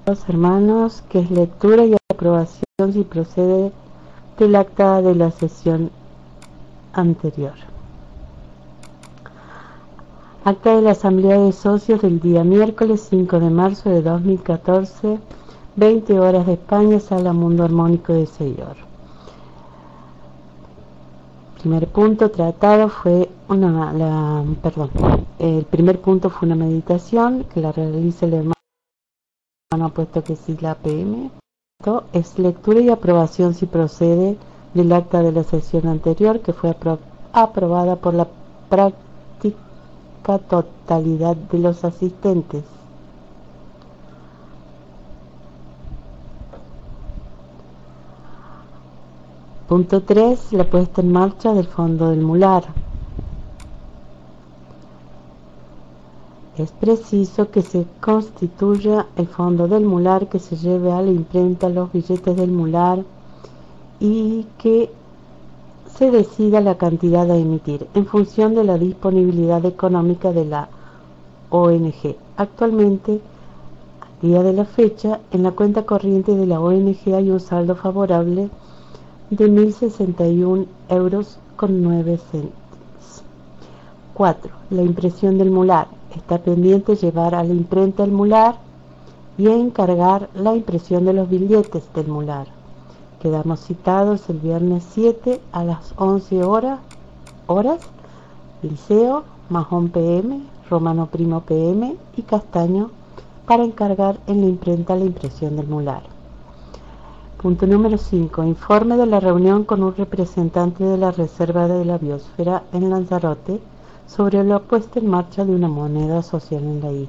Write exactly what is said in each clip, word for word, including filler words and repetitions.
Los hermanos, que es lectura y aprobación si procede del acta de la sesión anterior. Acta de la Asamblea de Socios del día miércoles cinco de marzo de dos mil catorce, veinte horas de España, Sala Mundo Armónico de Sellor. Primer punto tratado fue una, la, perdón, el primer punto fue una meditación que la realiza el hermano, puesto que sí la P M. Es lectura y aprobación si procede del acta de la sesión anterior, que fue apro aprobada por la práctica totalidad de los asistentes. Punto tres. La puesta en marcha del fondo del mular. Es preciso que se constituya el fondo del mular, que se lleve a la imprenta los billetes del mular y que se decida la cantidad a emitir en función de la disponibilidad económica de la O N G. Actualmente, al día de la fecha, en la cuenta corriente de la O N G hay un saldo favorable de mil sesenta y un euros con nueve céntimos. cuatro. La impresión del mular. Está pendiente llevar a la imprenta el mular y encargar la impresión de los billetes del mular. Quedamos citados el viernes siete a las once horas, horas Liceo, Majón P M, Romano Primo P M y Castaño, para encargar en la imprenta la impresión del mular. Punto número cinco. Informe de la reunión con un representante de la Reserva de la Biosfera en Lanzarote sobre la puesta en marcha de una moneda social en la isla.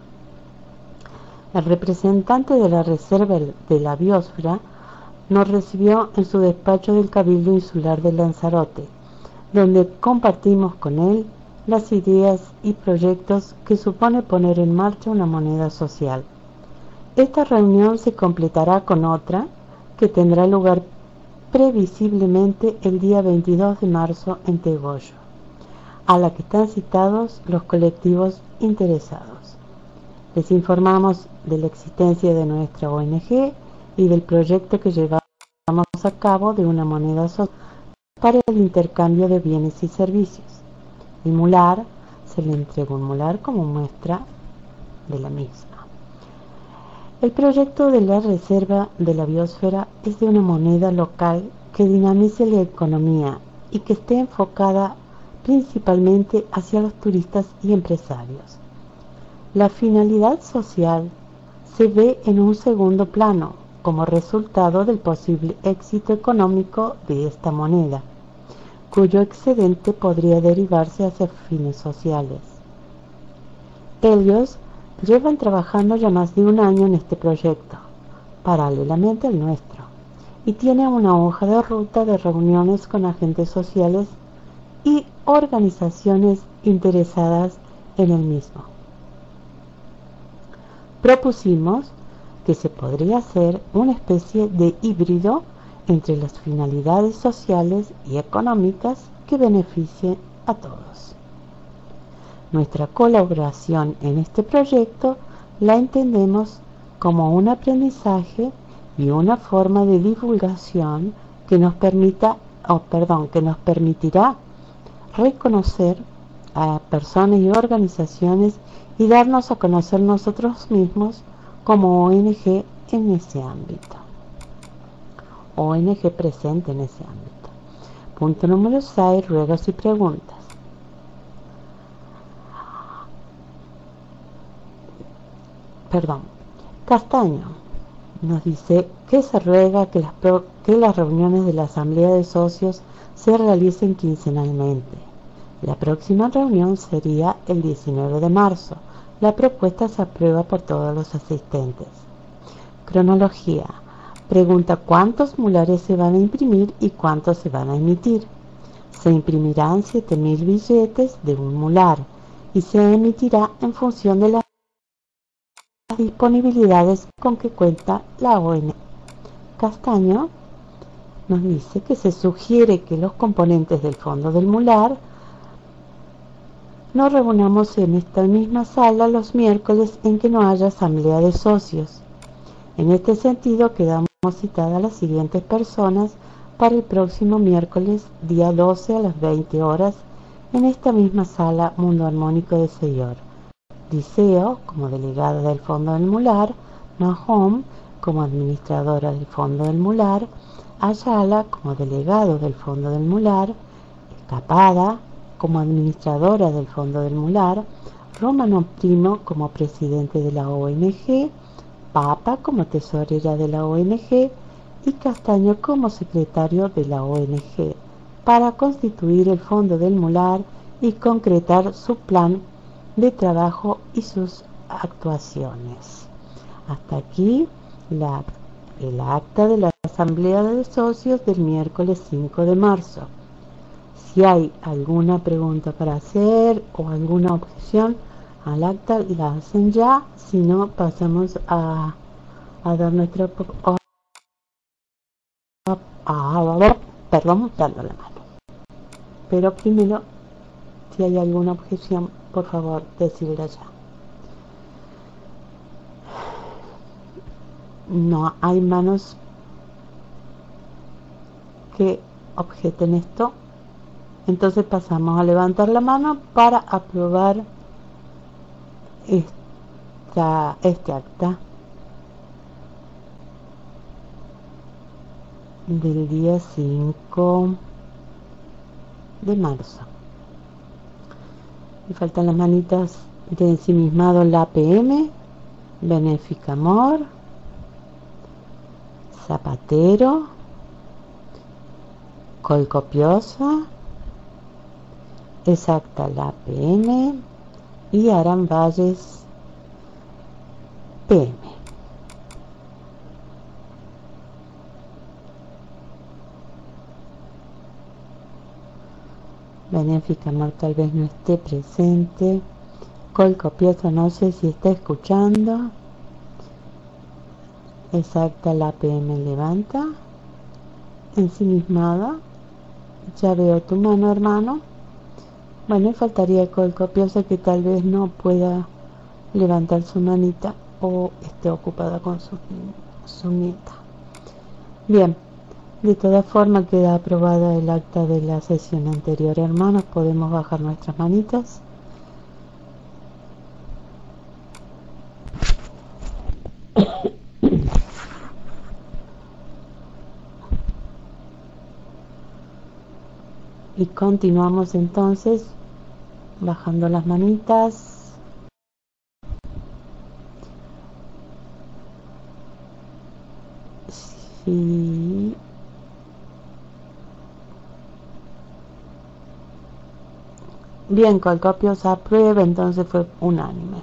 El representante de la Reserva de la Biosfera nos recibió en su despacho del Cabildo Insular de Lanzarote, donde compartimos con él las ideas y proyectos que supone poner en marcha una moneda social. Esta reunión se completará con otra que tendrá lugar previsiblemente el día veintidós de marzo en Tegoyo, a la que están citados los colectivos interesados. Les informamos de la existencia de nuestra O N G y del proyecto que llevamos a cabo de una moneda social para el intercambio de bienes y servicios. El mular, se le entrega un mular como muestra de la misma. El proyecto de la Reserva de la Biosfera es de una moneda local que dinamice la economía y que esté enfocada principalmente hacia los turistas y empresarios. La finalidad social se ve en un segundo plano como resultado del posible éxito económico de esta moneda, cuyo excedente podría derivarse hacia fines sociales. Ellos llevan trabajando ya más de un año en este proyecto, paralelamente al nuestro, y tienen una hoja de ruta de reuniones con agentes sociales y organizaciones interesadas en el mismo. Propusimos que se podría hacer una especie de híbrido entre las finalidades sociales y económicas que beneficien a todos. Nuestra colaboración en este proyecto la entendemos como un aprendizaje y una forma de divulgación que nos permita, oh, perdón, que nos permitirá reconocer a personas y organizaciones y darnos a conocer nosotros mismos como O N G en ese ámbito. O N G presente en ese ámbito. Punto número seis. Ruegos y preguntas. Perdón. Castaño nos dice que se ruega que las, pro, que las reuniones de la Asamblea de Socios se realicen quincenalmente. La próxima reunión sería el diecinueve de marzo. La propuesta se aprueba por todos los asistentes. Cronología. Pregunta cuántos mulares se van a imprimir y cuántos se van a emitir. Se imprimirán siete mil billetes de un mular y se emitirá en función de las disponibilidades con que cuenta la O N G. Castaño nos dice que se sugiere que los componentes del fondo del mular nos reunamos en esta misma sala los miércoles en que no haya asamblea de socios En este sentido, quedamos citadas las siguientes personas para el próximo miércoles, día doce a las veinte horas, en esta misma sala Mundo Armónico de Señor. Liceo, como delegada del Fondo del Mular; Mahom, como administradora del Fondo del Mular; Ayala, como delegado del Fondo del Mular; Escapada, como administradora del Fondo del Mular; Romano Primo, como presidente de la O N G; Papa, como tesorera de la O N G; y Castaño, como secretario de la O N G, para constituir el Fondo del Mular y concretar su plan de trabajo y sus actuaciones. Hasta aquí la, el acta de la Asamblea de Socios del miércoles cinco de marzo. Si hay alguna pregunta para hacer o alguna objeción al acta, la hacen ya. Si no, pasamos a, a dar nuestra... A, a, perdón, dando la mano. Pero primero, si hay alguna objeción, por favor, decirla ya. No hay manos que objeten esto. Entonces pasamos a levantar la mano para aprobar esta, este acta del día cinco de marzo. Me faltan las manitas de ensimismado la P M, Benéfica Amor, Zapatero, Colcopiosa, Exacta la P M y Aran Valles P M. Benéfica Amor tal vez no esté presente. Colcopiosa no sé si está escuchando. Exacta la P M levanta. Ensimismada. Ya veo tu mano, hermano. Bueno, faltaría Colcopiosa, que tal vez no pueda levantar su manita o esté ocupada con su, su nieta. Bien, de todas formas queda aprobada el acta de la sesión anterior, hermanos. Podemos bajar nuestras manitas. Y continuamos entonces bajando las manitas. Sí. Bien, Colcopiosa aprueba, entonces fue unánime.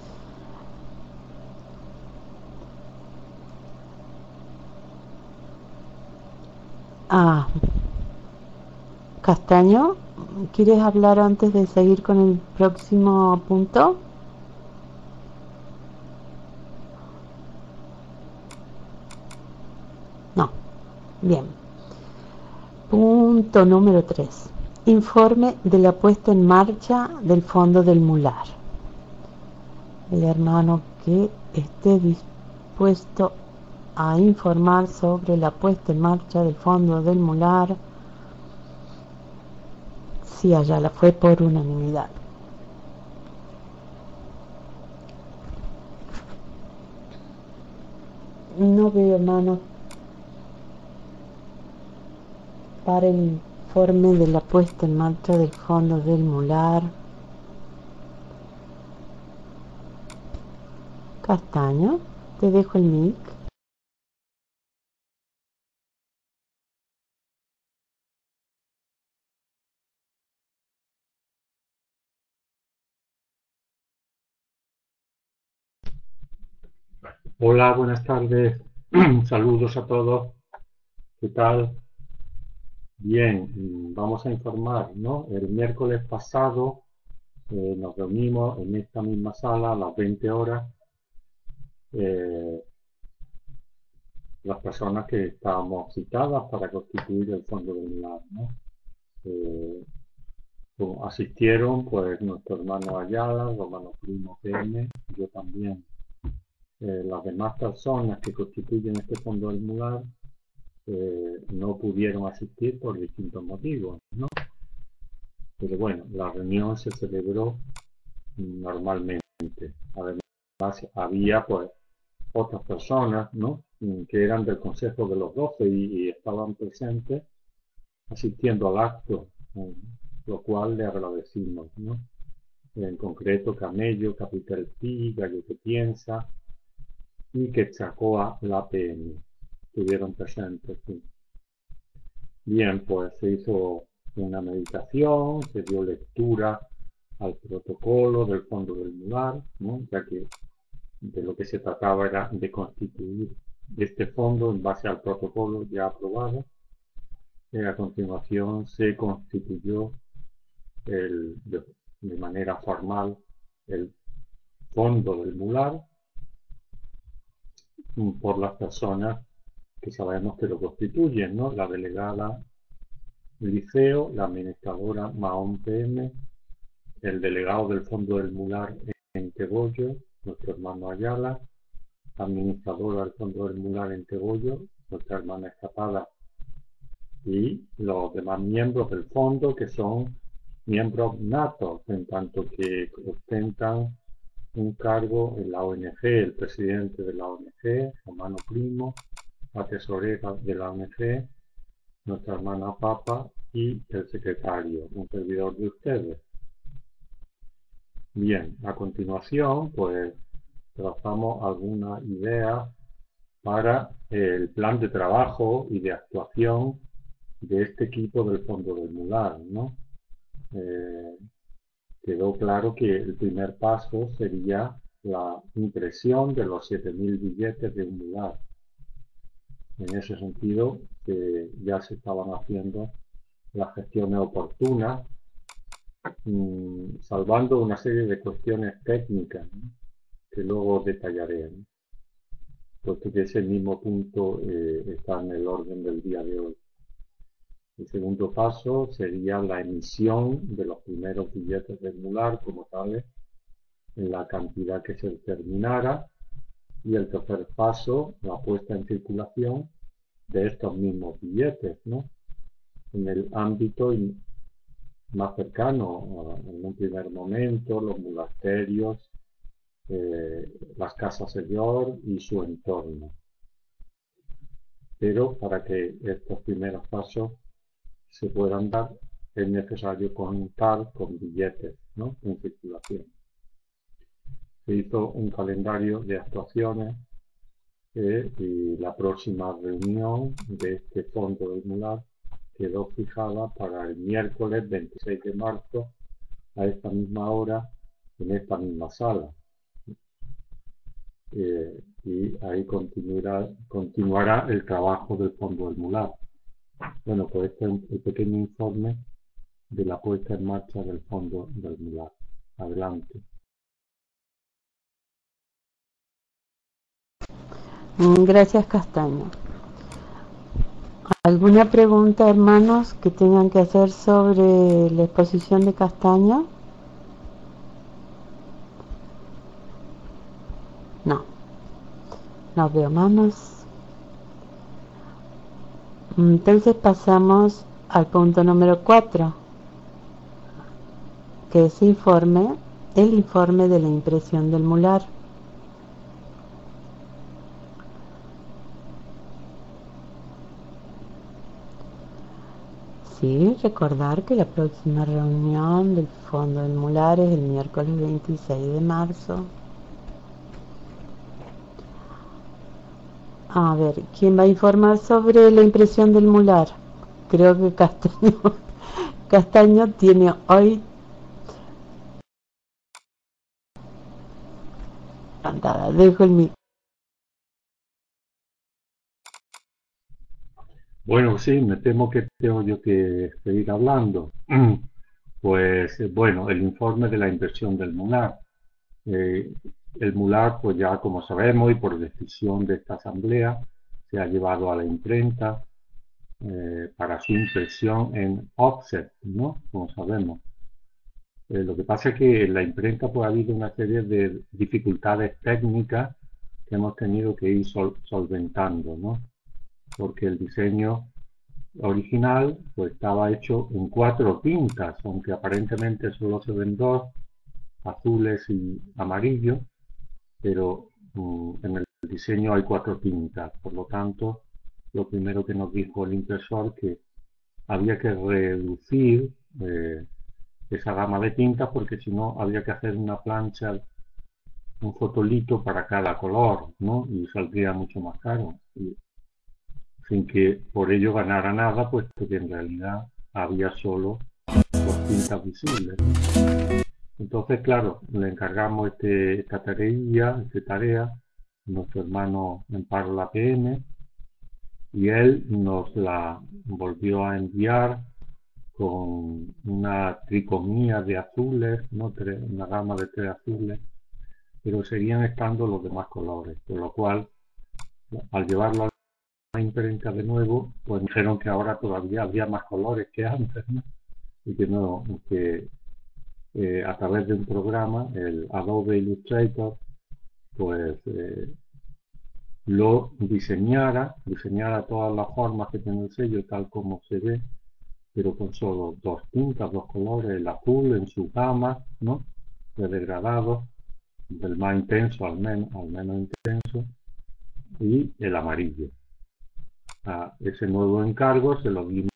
Ah, Castaño, ¿quieres hablar antes de seguir con el próximo punto? No. Bien. Punto número tres. Informe de la puesta en marcha del Fondo del Mular. El hermano que esté dispuesto a informar sobre la puesta en marcha del Fondo del Mular. Sí, Ayala, fue por unanimidad. No veo manos para el informe de la puesta en marcha del Fondo del Mular. Castaño, te dejo el mic. Hola, buenas tardes. Saludos a todos. ¿Qué tal? Bien, mm, vamos a informar, ¿no? El miércoles pasado eh, nos reunimos en esta misma sala a las veinte horas, eh, las personas que estábamos citadas para constituir el Fondo del Mular, ¿no? Eh, como asistieron pues nuestro hermano Ayala, Romano Primo P M, yo también eh, las demás personas que constituyen este fondo del MULAR eh, no pudieron asistir por distintos motivos, ¿no? Pero bueno, la reunión se celebró normalmente. Además, había pues otras personas, ¿no?, que eran del Consejo de los Doce y, y estaban presentes asistiendo al acto, eh, lo cual le agradecimos, ¿no? En concreto, Camello, Capital Pi, Gallo que Piensa y Quetzalcóatl, la P M, estuvieron presentes, sí. Bien, pues se hizo una meditación, se dio lectura al protocolo del fondo del MULAR, ¿no?, ya que de lo que se trataba era de constituir este fondo en base al protocolo ya aprobado. Y a continuación se constituyó el, de, de manera formal el fondo del MULAR por las personas que sabemos que lo constituyen, ¿no? La delegada Liceo, la administradora Mahón P M, el delegado del fondo del MULAR en Tegollo, nuestro hermano Ayala, administradora del fondo del MULAR en Tegollo, nuestra hermana Escapada, y los demás miembros del fondo, que son miembros natos, en tanto que ostentan un cargo en la O N G, el presidente de la O N G, hermano Primo, la tesorera de la O N G, nuestra hermana Papa y el secretario, un servidor de ustedes. Bien, a continuación, pues trazamos algunas ideas para el plan de trabajo y de actuación de este equipo del fondo del MULAR, ¿no? Eh, quedó claro que el primer paso sería la impresión de los siete mil billetes de un MULAR. En ese sentido, eh, ya se estaban haciendo las gestiones oportunas, mmm, salvando una serie de cuestiones técnicas, ¿no?, que luego detallaré, ¿no?, puesto que ese mismo punto eh, está en el orden del día de hoy. El segundo paso sería la emisión de los primeros billetes del MULAR como tales, en la cantidad que se determinara, y el tercer paso, la puesta en circulación de estos mismos billetes, ¿no?, en el ámbito más cercano, en un primer momento, los monasterios, eh, las casas señor y su entorno. Pero para que estos primeros pasos se puedan dar, es necesario contar con billetes, ¿no?, en circulación. Se hizo un calendario de actuaciones eh, y la próxima reunión de este fondo del MULAR quedó fijada para el miércoles veintiséis de marzo a esta misma hora en esta misma sala. Eh, y ahí continuará, continuará el trabajo del fondo del MULAR. Bueno, pues este es el pequeño informe de la puesta en marcha del fondo del MULAR. Adelante. Gracias, Castaño. ¿Alguna pregunta, hermanos, que tengan que hacer sobre la exposición de Castaño? No. No veo manos. Entonces pasamos al punto número cuatro, que es informe, el informe de la impresión del MULAR. Sí, recordar que la próxima reunión del fondo del MULAR es el miércoles veintiséis de marzo. A ver, ¿quién va a informar sobre la impresión del MULAR? Creo que Castaño, Castaño tiene hoy cantada. Dejo el micro. Bueno, sí, me temo que tengo yo que seguir hablando. Pues bueno, el informe de la impresión del MULAR. Eh, el MULAR, pues ya como sabemos y por decisión de esta asamblea, se ha llevado a la imprenta eh, para su impresión en offset, ¿no?, como sabemos. Eh, lo que pasa es que en la imprenta pues ha habido una serie de dificultades técnicas que hemos tenido que ir sol solventando, ¿no? Porque el diseño original pues estaba hecho en cuatro tintas, aunque aparentemente solo se ven dos, azules y amarillos, pero mm, en el diseño hay cuatro tintas. Por lo tanto, lo primero que nos dijo el impresor que había que reducir eh, esa gama de tintas, porque si no había que hacer una plancha, un fotolito para cada color, ¿no? Y saldría mucho más caro, y sin que por ello ganara nada, puesto que en realidad había solo dos tintas visibles, ¿no? Entonces, claro, le encargamos este, esta tarea, esta tarea a nuestro hermano Amparo La P M, y él nos la volvió a enviar con una tricomía de azules, ¿no? Tres, una gama de tres azules, pero seguían estando los demás colores, por lo cual, al llevarlo a la imprenta de nuevo, pues dijeron que ahora todavía había más colores que antes, ¿no? Y que no, que eh, a través de un programa, el Adobe Illustrator, pues eh, lo diseñara, diseñara todas las formas que tiene el sello tal como se ve, pero con solo dos tintas, dos colores, el azul en su gama, ¿no? De degradado, del más intenso al, men al menos intenso, y el amarillo. A ese nuevo encargo se lo dimos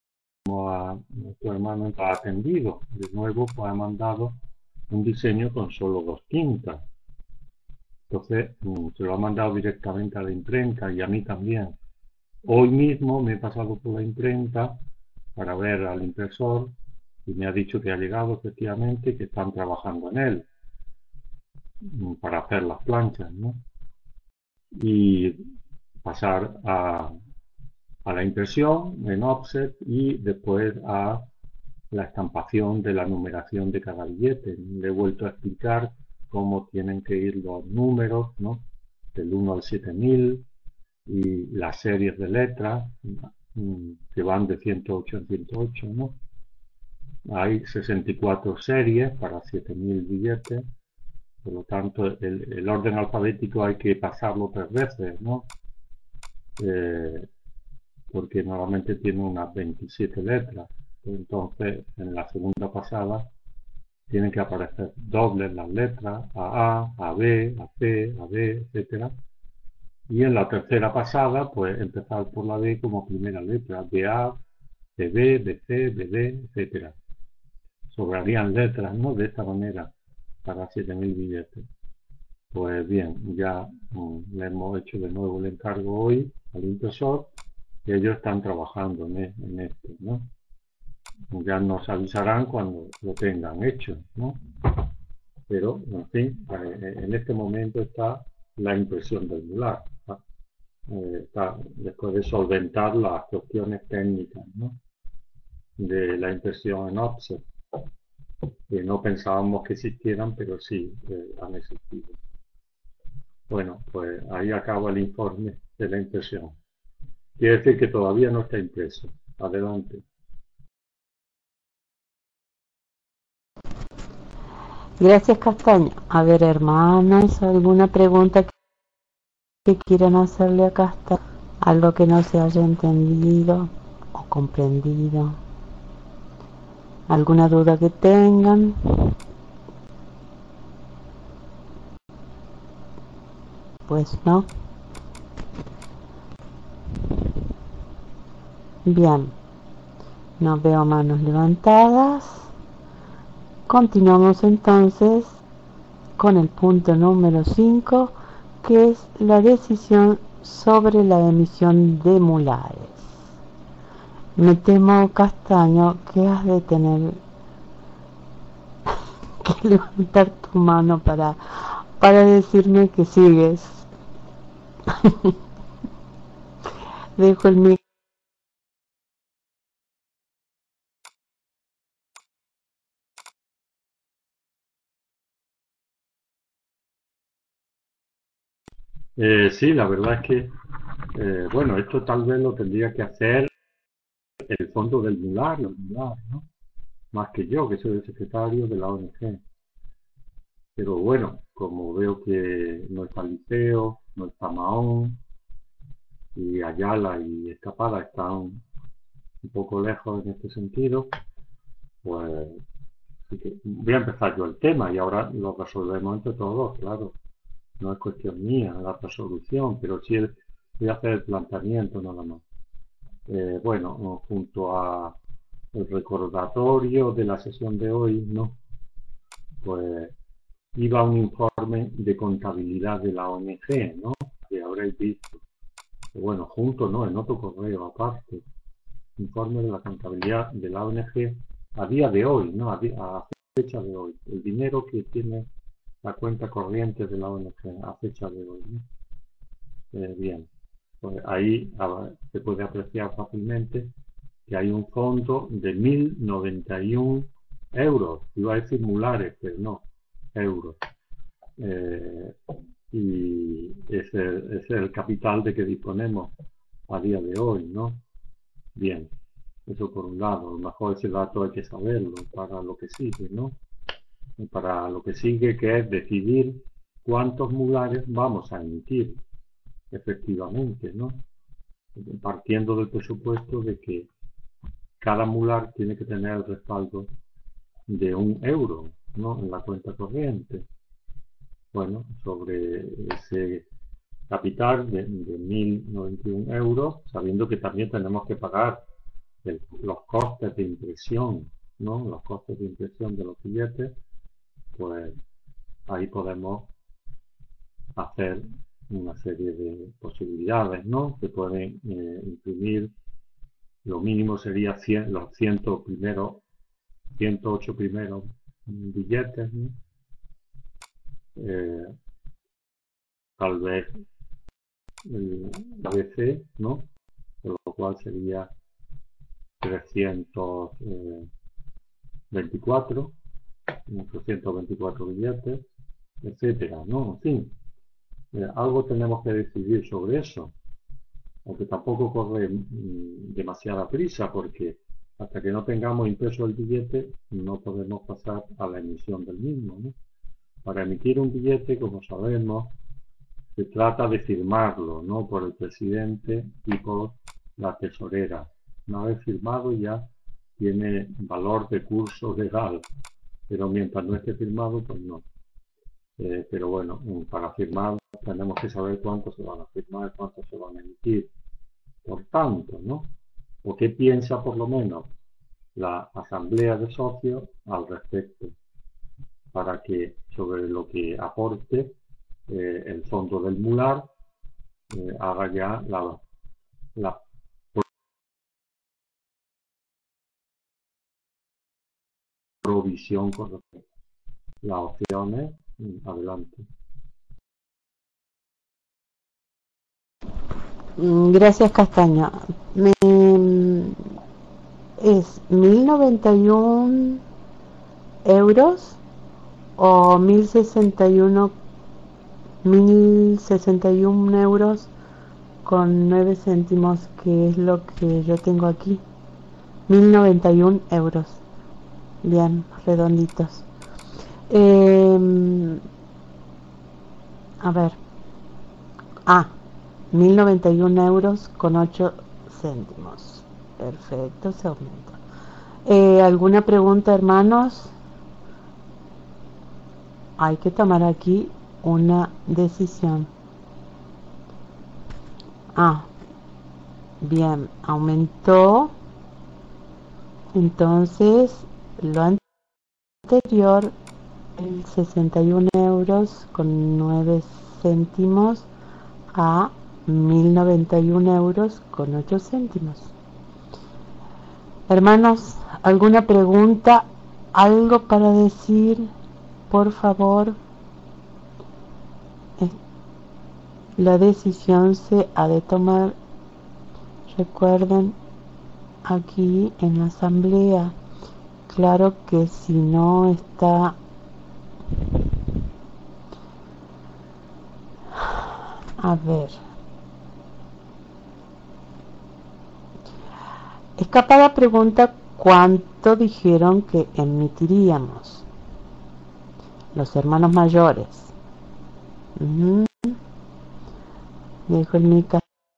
a nuestro hermano atendido. De nuevo, pues ha mandado un diseño con solo dos tintas. Entonces, se lo ha mandado directamente a la imprenta y a mí también. Hoy mismo me he pasado por la imprenta para ver al impresor y me ha dicho que ha llegado efectivamente y que están trabajando en él para hacer las planchas, ¿no? Y pasar a, a la impresión en offset y después a la estampación de la numeración de cada billete. Le he vuelto a explicar cómo tienen que ir los números, ¿no? Del uno al siete mil y las series de letras que van de ciento ocho en ciento ocho, ¿no? Hay sesenta y cuatro series para siete mil billetes, por lo tanto el, el orden alfabético hay que pasarlo tres veces, ¿no? Eh, porque normalmente tiene unas veintisiete letras, entonces en la segunda pasada tienen que aparecer dobles las letras, a A, a B, a C, a B, etcétera. Y en la tercera pasada, pues empezar por la B como primera letra, de A, de B, de C, de D, etcétera. Sobrarían letras, ¿no? De esta manera, para siete mil billetes. Pues bien, ya mm, le hemos hecho de nuevo el encargo hoy al impresor y ellos están trabajando en, e en esto, ¿no? Ya nos avisarán cuando lo tengan hecho, ¿no? Pero, en fin, en este momento está la impresión del mular. Eh, está, después de solventar las cuestiones técnicas, ¿no? De la impresión en offset, que no pensábamos que existieran, pero sí eh, han existido. Bueno, pues ahí acaba el informe de la impresión. Quiere decir que todavía no está impreso. Adelante. Gracias, Castaño. A ver, hermanas, ¿alguna pregunta que quieran hacerle a Castaño? Algo que no se haya entendido o comprendido. ¿Alguna duda que tengan? Pues no. Bien. No veo manos levantadas. Continuamos entonces con el punto número cinco, que es la decisión sobre la emisión de mulares. Me temo, Castaño, que has de tener que levantar tu mano para, para decirme que sigues. Dejo el micrófono. Eh, sí, la verdad es que, eh, bueno, esto tal vez lo tendría que hacer el fondo del mular, los mular, ¿no? Más que yo, que soy el secretario de la O N G. Pero bueno, como veo que no está el liceo no está Mahón, y Ayala y Escapada están un poco lejos en este sentido, pues así que voy a empezar yo el tema y ahora lo resolvemos entre todos, claro. No es cuestión mía la resolución, pero sí el, voy a hacer el planteamiento nada más. Eh, bueno, junto a el recordatorio de la sesión de hoy, ¿no? Pues iba un informe de contabilidad de la O N G, ¿no? Que habréis visto. Bueno, junto no, en otro correo aparte. Informe de la contabilidad de la O N G a día de hoy, ¿no? A, a fecha de hoy. El dinero que tiene la cuenta corriente de la O N G a fecha de hoy, ¿no? Eh, bien, pues ahí a, se puede apreciar fácilmente que hay un fondo de mil noventa y uno euros. Iba a decir mulares, pero no, euros. Eh, y ese, ese es el capital de que disponemos a día de hoy, ¿no? Bien, eso por un lado. A lo mejor ese dato hay que saberlo para lo que sigue, ¿no? Para lo que sigue, que es decidir cuántos mulares vamos a emitir efectivamente, ¿no? Partiendo del presupuesto de que cada mular tiene que tener el respaldo de un euro, ¿no? En la cuenta corriente. Bueno, sobre ese capital de, de mil noventa y uno euros, sabiendo que también tenemos que pagar el, los costes de impresión, ¿no? Los costes de impresión de los billetes, pues ahí podemos hacer una serie de posibilidades, ¿no? Se pueden eh, imprimir, lo mínimo sería cien, los ciento primeros, ciento ocho primeros billetes, ¿no? Eh, tal vez el A B C, ¿no? Por lo cual sería trescientos veinticuatro, trescientos veinticuatro billetes, etcétera, ¿no? En fin, eh, algo tenemos que decidir sobre eso, aunque tampoco corre mm, demasiada prisa, porque hasta que no tengamos impreso el billete no podemos pasar a la emisión del mismo, ¿no? Para emitir un billete, como sabemos, se trata de firmarlo, ¿no? Por el presidente y por la tesorera. Una vez firmado ya tiene valor de curso legal, pero mientras no esté firmado, pues no. Eh, pero bueno, para firmar tenemos que saber cuánto se van a firmar, cuánto se van a emitir. Por tanto, ¿no? ¿O qué piensa por lo menos la asamblea de socios al respecto? Para que sobre lo que aporte eh, el fondo del mular eh, haga ya la, la provisión correcta. Las opciones, adelante. Gracias, Castaño. Me, ¿es mil noventa y uno euros o mil sesenta y uno mil sesenta y uno euros con nueve céntimos, que es lo que yo tengo aquí? Mil noventa y uno euros, bien redonditos. Eh, a ver, ah, mil noventa y uno euros con ocho céntimos. Perfecto, se aumenta. Eh, ¿Alguna pregunta, hermanos? Hay que tomar aquí una decisión. Ah, bien, aumentó. Entonces, lo anterior, el sesenta y uno euros con nueve céntimos a mil noventa y uno euros con ocho céntimos. Hermanos, ¿alguna pregunta? ¿Algo para decir? Por favor. La decisión se ha de tomar, recuerden, aquí en la asamblea. Claro que si no está a ver, Escapada pregunta cuánto dijeron que emitiríamos los hermanos mayores. Uh-huh. Dejo el mic.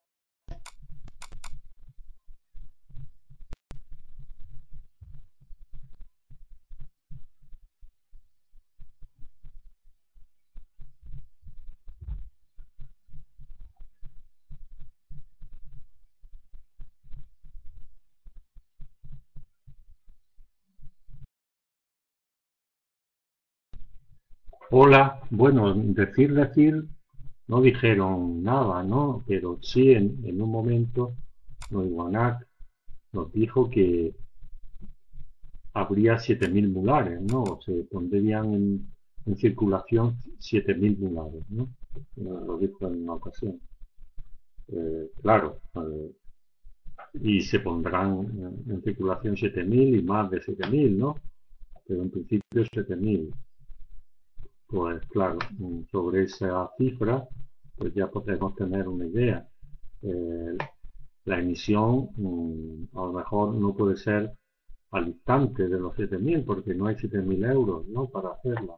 Hola, bueno, decir, decir, no dijeron nada, ¿no? Pero sí, en, en un momento, Noiwanak nos dijo que habría siete mil mulares, ¿no? Se pondrían en, en circulación siete mil mulares, ¿no? Eh, Lo dijo en una ocasión. Eh, claro, eh, y se pondrán en, en circulación siete mil y más de siete mil, ¿no? Pero en principio siete mil. Pues claro, mm, sobre esa cifra, pues ya podemos tener una idea. Eh, la emisión mm, a lo mejor no puede ser al instante de los siete mil porque no hay siete mil euros, ¿no? Para hacerla.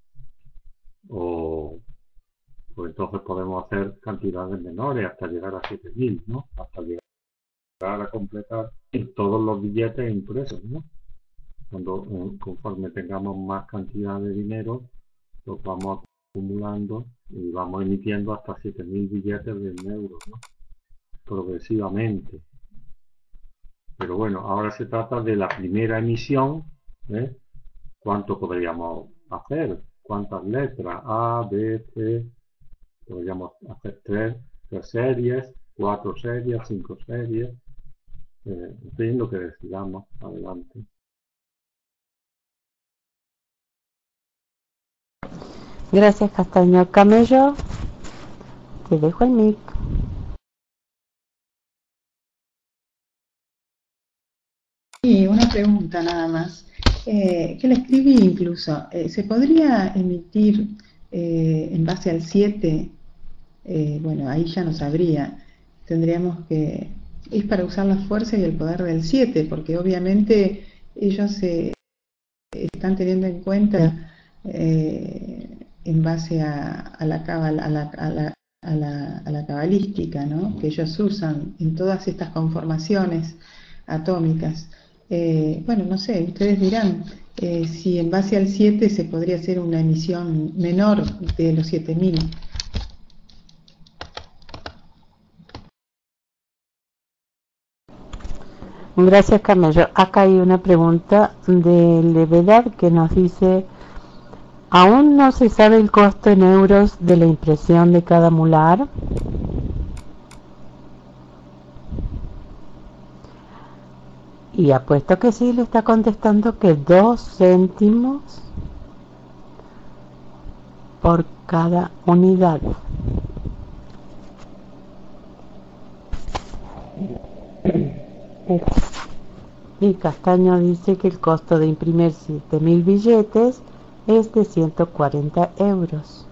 O pues entonces podemos hacer cantidades menores hasta llegar a siete mil, ¿no? Hasta llegar a completar todos los billetes impresos, ¿no? Cuando, eh, conforme tengamos más cantidad de dinero, los vamos acumulando y vamos emitiendo hasta siete mil billetes de un euro, ¿no? Progresivamente. Pero bueno, ahora se trata de la primera emisión, ¿eh? ¿Cuánto podríamos hacer? ¿Cuántas letras? A, B, C. Podríamos hacer tres, tres series, cuatro series, cinco series. Eh, en fin, lo que decidamos. Adelante. Gracias, Castaño. Camello, te dejo el mic. Y una pregunta nada más, eh, que la escribí incluso. Eh, ¿se podría emitir eh, en base al siete? Eh, bueno, ahí ya no sabría. Tendríamos que... Es para usar la fuerza y el poder del siete, porque obviamente ellos eh, están teniendo en cuenta eh, en base a, a la, cabal, a, la, a, la, a, la, a la cabalística, ¿no? Que ellos usan en todas estas conformaciones atómicas. Eh, bueno, no sé, ustedes dirán eh, si en base al siete se podría hacer una emisión menor de los siete mil. Gracias, Camello. Acá hay una pregunta de Levedad que nos dice: ¿aún no se sabe el costo en euros de la impresión de cada mular? Y apuesto que sí, le está contestando que dos céntimos por cada unidad. Y Castaño dice que el costo de imprimir siete mil billetes es de ciento cuarenta euros.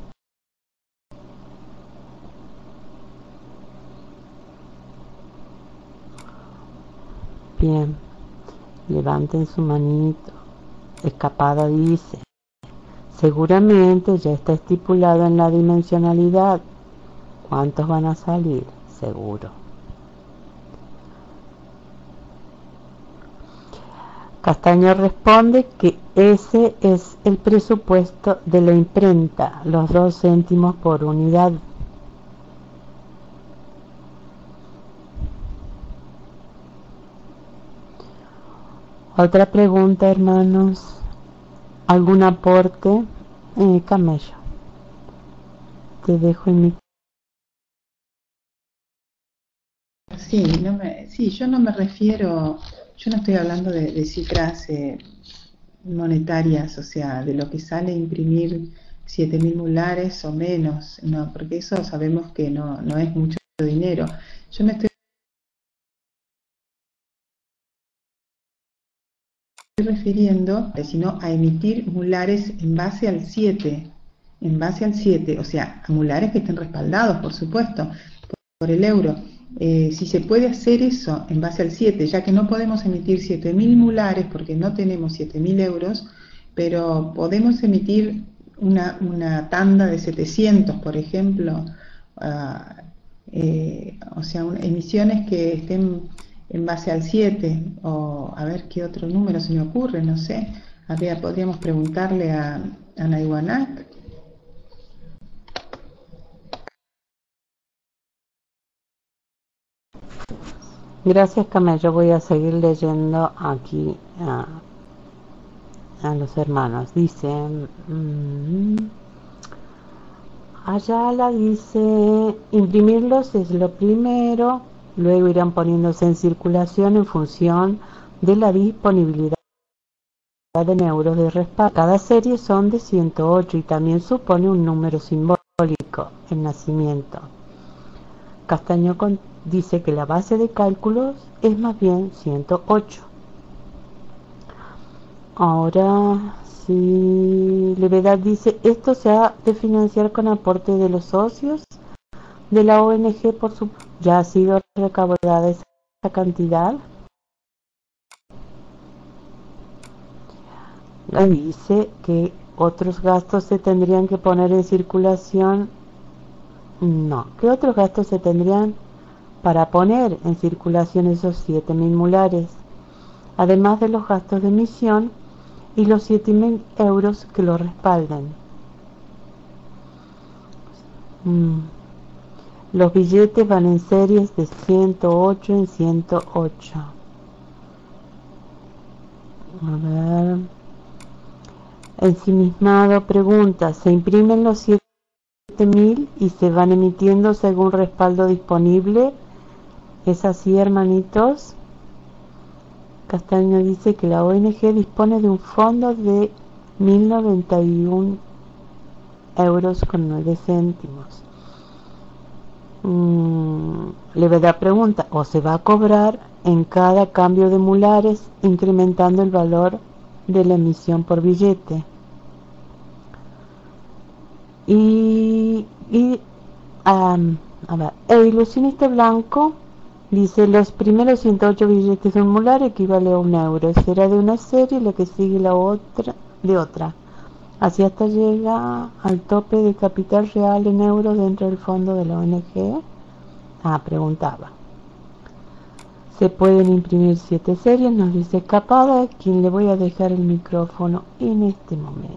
Bien, levanten su manito. Escapada dice: seguramente ya está estipulado en la dimensionalidad. ¿Cuántos van a salir? Seguro. Castaño responde que ese es el presupuesto de la imprenta, los dos céntimos por unidad. Otra pregunta, hermanos. ¿Algún aporte? Eh, Camello, te dejo en mi... Sí, no me, sí, yo no me refiero, yo no estoy hablando de, de cifras eh, monetarias, o sea, de lo que sale imprimir siete mil mulares o menos, no, porque eso sabemos que no, no es mucho dinero. Yo me estoy refiriendo, sino a emitir mulares en base al siete, en base al siete, o sea, a mulares que estén respaldados, por supuesto, por el euro. Eh, si se puede hacer eso en base al siete, ya que no podemos emitir siete mil mulares porque no tenemos siete mil euros, pero podemos emitir una, una tanda de setecientos, por ejemplo, uh, eh, o sea, un, emisiones que estén en base al siete, o a ver qué otro número se me ocurre, no sé. Habría, podríamos preguntarle a, a Naiwanak. Gracias, Camello. Voy a seguir leyendo aquí a, a los hermanos. Dice, mmm, Ayala dice, imprimirlos es lo primero, luego irán poniéndose en circulación en función de la disponibilidad de neuros de respaldo. Cada serie son de ciento ocho y también supone un número simbólico, el nacimiento. Castaño con, dice que la base de cálculos es más bien ciento ocho. Ahora, si Levedad dice, esto se ha de financiar con aporte de los socios de la O N G, por su, ya ha sido recaudada esa cantidad. Dice que otros gastos se tendrían que poner en circulación. No, ¿qué otros gastos se tendrían para poner en circulación esos siete mil mulares? Además de los gastos de emisión y los siete mil euros que lo respalden. Mm. Los billetes van en series de ciento ocho en ciento ocho. A ver. Ensimismado pregunta, ¿se imprimen los siete mil y se van emitiendo según respaldo disponible? ¿Es así, hermanitos? Castaño dice que la O N G dispone de un fondo de mil noventa y uno euros con nueve céntimos. Mm, Levedad pregunta, ¿o se va a cobrar en cada cambio de mulares incrementando el valor de la emisión por billete? Y, y um, a ver, el ilusionista blanco dice, los primeros ciento ocho billetes de un mular equivale a un euro, será de una serie, la que sigue la otra de otra, así hasta llega al tope de capital real en euros dentro del fondo de la O N G. Ah, preguntaba, se pueden imprimir siete series, nos dice Escapada, a quien le voy a dejar el micrófono en este momento.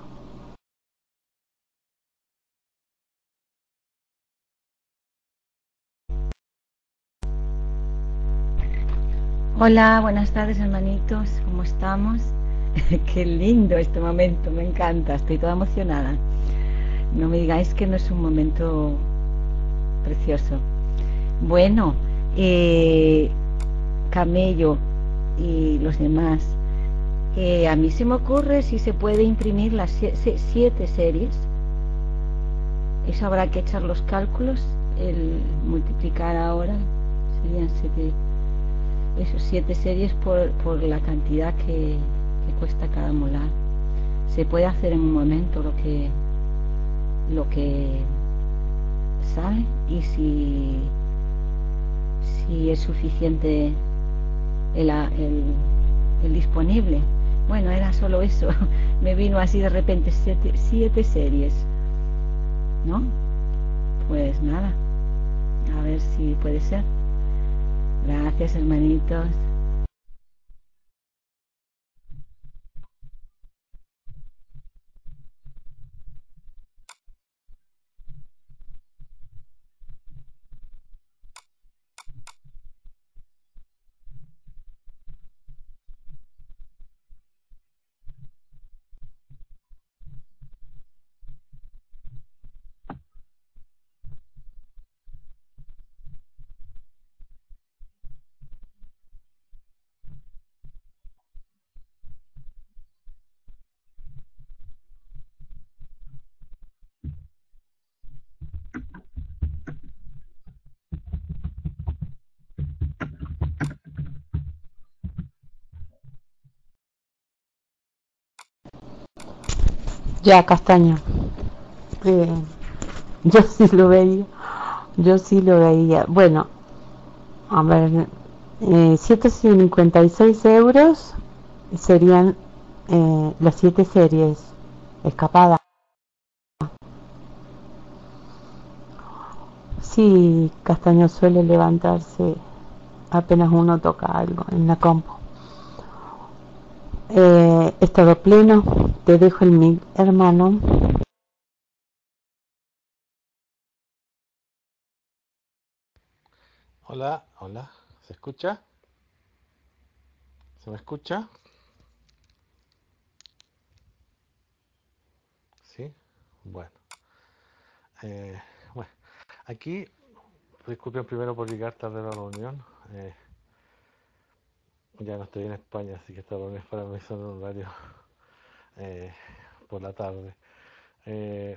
Hola, buenas tardes, hermanitos, ¿cómo estamos? Qué lindo este momento, me encanta, estoy toda emocionada. No me digáis que no es un momento precioso. Bueno, eh, Camello y los demás, eh, a mí se me ocurre si se puede imprimir las siete series. Eso habrá que echar los cálculos, el multiplicar ahora, serían siete... esos siete series por, por la cantidad que, que cuesta cada molar. Se puede hacer en un momento lo que lo que sale, y si si es suficiente el, el, el disponible. Bueno, era solo eso. Me vino así de repente siete, siete series, ¿no? Pues nada, a ver si puede ser. Gracias, hermanitos. Ya, Castaño. Eh, yo sí lo veía. Yo sí lo veía. Bueno, a ver, eh, ciento cincuenta y seis euros serían eh, las siete series. Escapada. Sí, Castaño suele levantarse apenas uno toca algo en la compu. Eh, estado pleno, te dejo el mic, hermano. Hola, hola, ¿se escucha? ¿Se me escucha? Sí, bueno. Eh, bueno, aquí, disculpen primero por llegar tarde a la reunión. eh, ya no estoy en España, así que esta reunión para mí son un horario eh, por la tarde. Eh,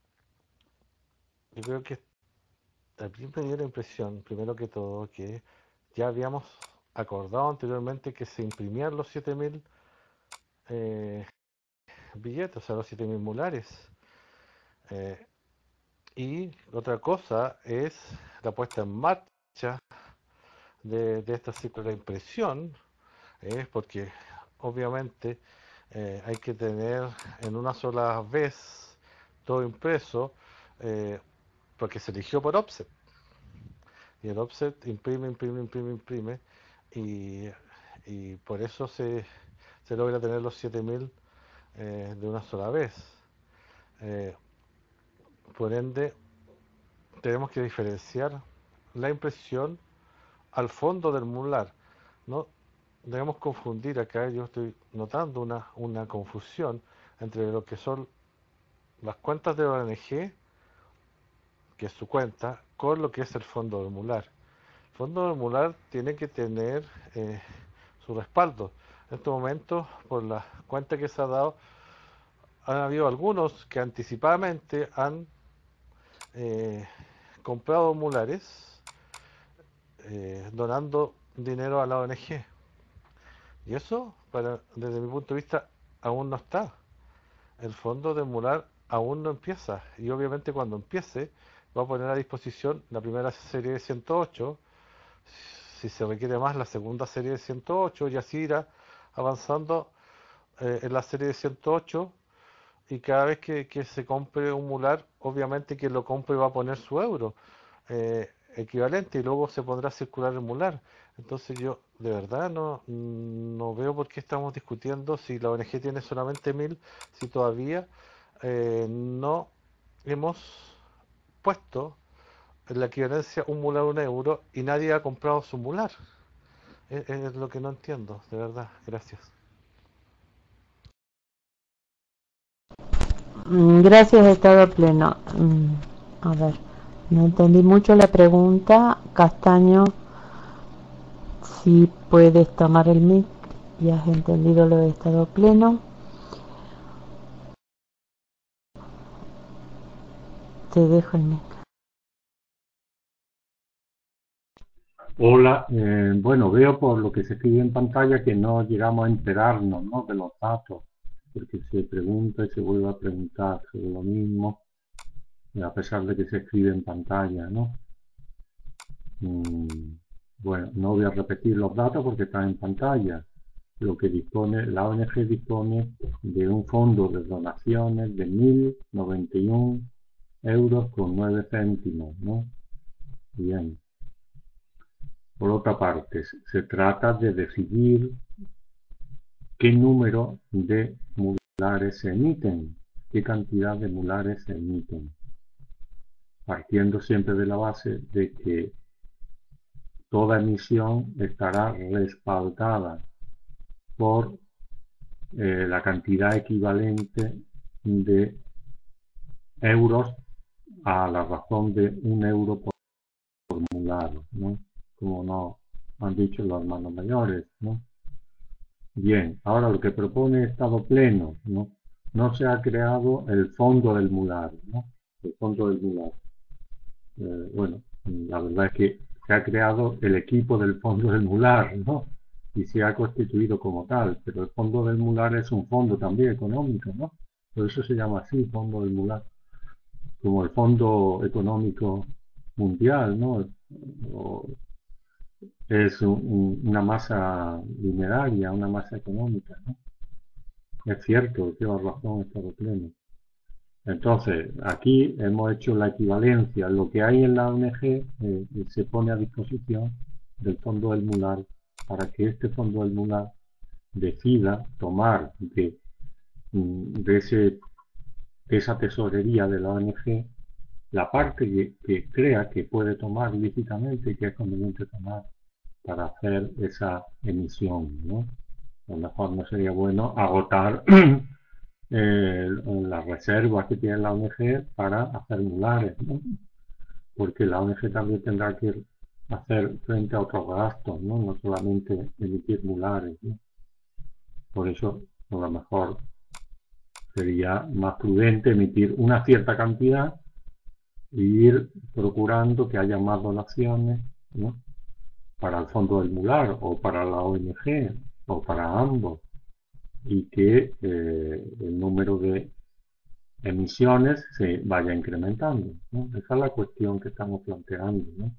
yo creo que a mí me dio la impresión, primero que todo, que ya habíamos acordado anteriormente que se imprimían los siete mil eh, billetes, o sea, los siete mil mulares. Eh, y otra cosa es la puesta en marcha de, de esta ciclo de impresión, eh, porque obviamente eh, hay que tener en una sola vez todo impreso, eh, porque se eligió por offset. Y el offset imprime, imprime, imprime, imprime, y, y por eso se, se logra tener los siete mil eh, de una sola vez. Eh, por ende, tenemos que diferenciar la impresión al fondo del mular. No debemos confundir acá, yo estoy notando una, una confusión entre lo que son las cuentas de O N G, que es su cuenta, con lo que es el fondo del mular. El fondo del mular tiene que tener eh, su respaldo. En estos momentos, por la cuenta que se ha dado, han habido algunos que anticipadamente han eh, comprado mulares eh, donando dinero a la O N G. Y eso, para, desde mi punto de vista, aún no está. El fondo del mular aún no empieza. Y obviamente cuando empiece, va a poner a disposición la primera serie de ciento ocho. Si se requiere más, la segunda serie de ciento ocho. Y así irá avanzando eh, en la serie de ciento ocho. Y cada vez que, que se compre un mular, obviamente quien lo compre va a poner su euro eh, equivalente y luego se pondrá a circular el mular. Entonces yo de verdad no, no veo por qué estamos discutiendo si la O N G tiene solamente mil, si todavía eh, no hemos puesto en la equivalencia un mular un euro y nadie ha comprado su mular. Es, es lo que no entiendo, de verdad. Gracias. Mm, Gracias, estado pleno. Mm, A ver, no entendí mucho la pregunta. Castaño, si puedes tomar el mic, ya has entendido lo de estado pleno. Te dejo el mic. Hola, eh, bueno, veo por lo que se escribe en pantalla que no llegamos a enterarnos, ¿no?, de los datos, porque se pregunta y se vuelve a preguntar sobre lo mismo, eh, a pesar de que se escribe en pantalla, ¿no? Mm, bueno, no voy a repetir los datos porque están en pantalla. Lo que dispone, la O N G dispone de un fondo de donaciones de mil noventa y uno euros con nueve céntimos, ¿no? Bien. Por otra parte, se trata de decidir qué número de mulares se emiten, qué cantidad de mulares se emiten, partiendo siempre de la base de que toda emisión estará respaldada por eh, la cantidad equivalente de euros a la razón de un euro por mular, ¿no? Como nos han dicho los hermanos mayores, ¿no? Bien, ahora lo que propone Estado Pleno, ¿no? No se ha creado el fondo del mular, ¿no? El fondo del mular. Eh, bueno, la verdad es que se ha creado el equipo del fondo del mular, ¿no? Y se ha constituido como tal, pero el fondo del mular es un fondo también económico, ¿no? Por eso se llama así, fondo del mular, como el fondo económico mundial, ¿no? O es un- un- una masa dineraria, una masa económica, ¿no? Es cierto, lleva razón, Estado Pleno. Entonces, aquí hemos hecho la equivalencia. Lo que hay en la O N G eh, se pone a disposición del Fondo del Mular para que este Fondo del Mular decida tomar de, de, ese, de esa tesorería de la O N G la parte que, que crea que puede tomar lícitamente y que es conveniente tomar para hacer esa emisión, ¿no? A lo mejor no sería bueno agotar eh, las reservas que tiene la O N G para hacer mulares, ¿no? Porque la O N G también tendrá que hacer frente a otros gastos, ¿no? No solamente emitir mulares, ¿no? Por eso, a lo mejor sería más prudente emitir una cierta cantidad e ir procurando que haya más donaciones, ¿no? Para el fondo del mular o para la O N G o para ambos, y que eh, el número de emisiones se vaya incrementando, ¿no? Esa es la cuestión que estamos planteando, ¿no?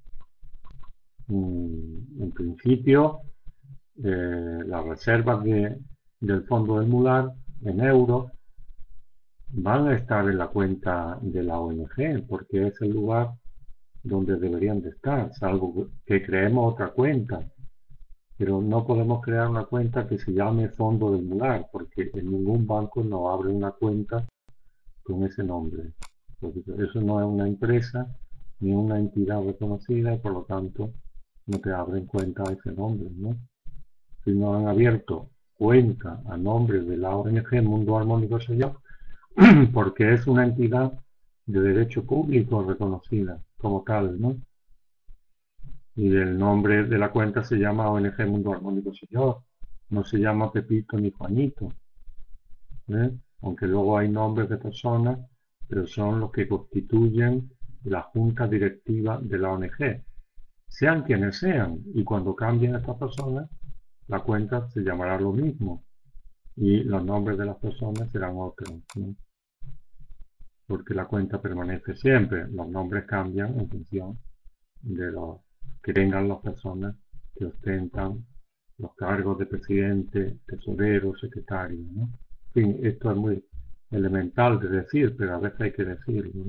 Mm, en principio, eh, las reservas de, del fondo del mular en euros van a estar en la cuenta de la O N G porque es el lugar donde deberían de estar, salvo que creemos otra cuenta. Pero no podemos crear una cuenta que se llame Fondo del Mular, porque en ningún banco nos abre una cuenta con ese nombre. Porque eso no es una empresa ni una entidad reconocida y por lo tanto no te abren cuenta a ese nombre, ¿no? Si no han abierto cuenta a nombre de la O N G Mundo Armónico Sellón, porque es una entidad de derecho público reconocida como tal, ¿no? Y el nombre de la cuenta se llama O N G Mundo Armónico Señor, no se llama Pepito ni Juanito, ¿eh? Aunque luego hay nombres de personas, pero son los que constituyen la junta directiva de la O N G, sean quienes sean, y cuando cambien estas personas, la cuenta se llamará lo mismo, y los nombres de las personas serán otros, ¿no? Porque la cuenta permanece siempre, los nombres cambian en función de los que tengan las personas que ostentan los cargos de presidente, tesorero, secretario, ¿no? En fin, esto es muy elemental de decir, pero a veces hay que decirlo,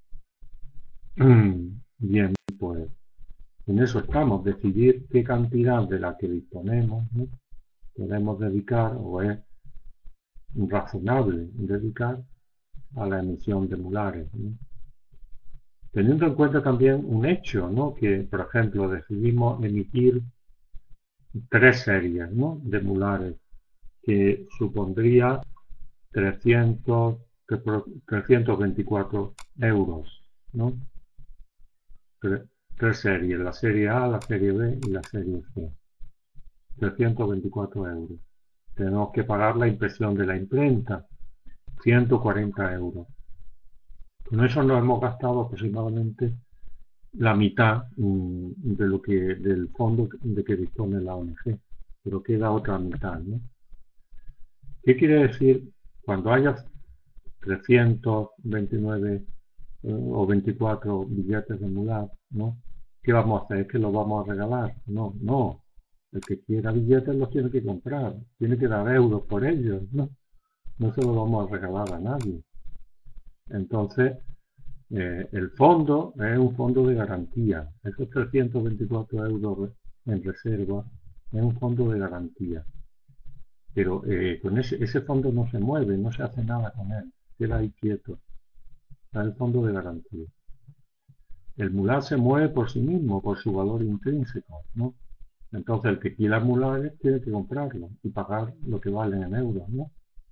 ¿no? Bien, pues en eso estamos, decidir qué cantidad de la que disponemos, ¿no? Podemos dedicar o es razonable dedicar a la emisión de mulares, ¿no? Teniendo en cuenta también un hecho, ¿no? Que, por ejemplo, decidimos emitir tres series, ¿no? De mulares, que supondría trescientos, trescientos veinticuatro euros, ¿no? Tres, tres series, la serie A, la serie B y la serie C. trescientos veinticuatro euros. Tenemos que pagar la impresión de la imprenta, ciento cuarenta euros. Con eso nos hemos gastado aproximadamente la mitad mm, de lo que del fondo de que dispone la O N G, pero queda otra mitad, ¿no? ¿Qué quiere decir? Cuando haya trescientos veintinueve eh, o veinticuatro billetes de mular, ¿no? ¿Qué vamos a hacer? ¿Es que los vamos a regalar? No, no. El que quiera billetes los tiene que comprar, tiene que dar euros por ellos, ¿no? No se los vamos a regalar a nadie. Entonces, eh, el fondo es un fondo de garantía. Esos trescientos veinticuatro euros en reserva es un fondo de garantía. Pero eh, con ese, ese fondo no se mueve, no se hace nada con él, queda ahí quieto. Está el fondo de garantía. El mular se mueve por sí mismo, por su valor intrínseco, ¿no? Entonces el que quiera mulares tiene que comprarlo y pagar lo que valen en euros, ¿no?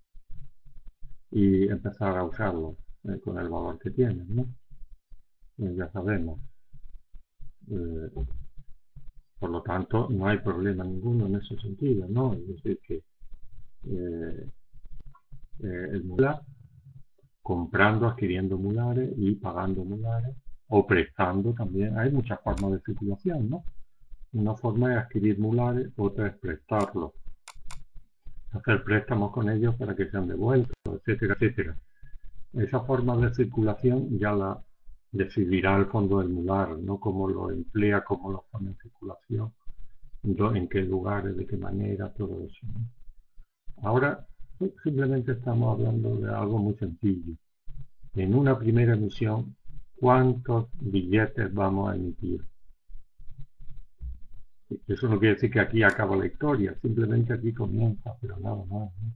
Y empezar a usarlo eh, con el valor que tienen, ¿no? Eh, ya sabemos. Eh, por lo tanto, no hay problema ninguno en ese sentido, ¿no? Es decir, que eh, eh, el mular, comprando, adquiriendo mulares y pagando mulares, o prestando también. Hay muchas formas de circulación, ¿no? Una forma es adquirir mulares, otra es prestarlos, hacer préstamos con ellos para que sean devueltos, etcétera, etcétera. Esa forma de circulación ya la decidirá el fondo del mular, ¿no? Cómo lo emplea, cómo lo pone en circulación, en qué lugares, de qué manera, todo eso, ¿no? Ahora simplemente estamos hablando de algo muy sencillo. en una primera emisión, ¿cuántos billetes vamos a emitir? Eso no quiere decir que aquí acaba la historia, simplemente aquí comienza, pero nada más, ¿no?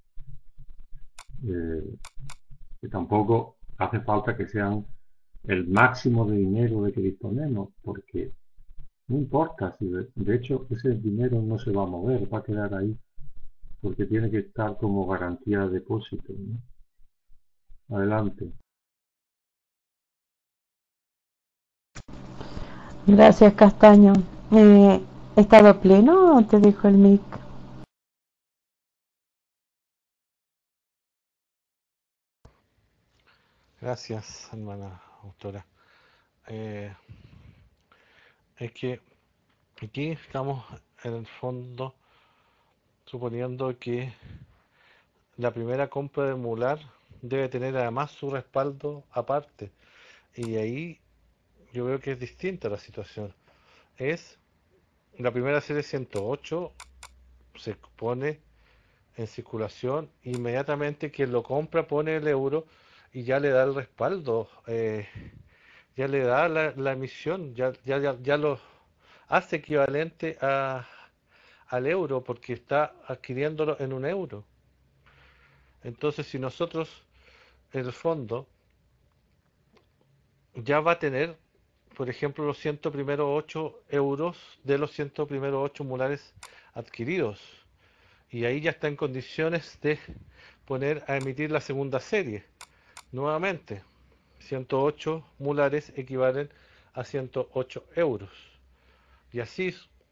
Eh, que tampoco hace falta que sean el máximo de dinero de que disponemos, porque no importa, si de, de hecho ese dinero no se va a mover, va a quedar ahí, porque tiene que estar como garantía de depósito, ¿no? Adelante. Gracias, Castaño. Eh, ¿he estado pleno o te dijo el mic? Gracias, hermana autora. Eh, es que aquí estamos en el fondo suponiendo que la primera compra del mular debe tener además su respaldo aparte. Y ahí yo veo que es distinta la situación. Es la primera serie ciento ocho, se pone en circulación, inmediatamente quien lo compra pone el euro y ya le da el respaldo, eh, ya le da la, la emisión, ya, ya, ya, ya lo hace equivalente a, al euro porque está adquiriéndolo en un euro. Entonces, si nosotros, en el fondo, ya va a tener, por ejemplo, los ciento primeros ocho euros de los ciento primeros ocho mulares adquiridos. Y ahí ya está en condiciones de poner a emitir la segunda serie. Nuevamente, ciento ocho mulares equivalen a ciento ocho euros. Y así,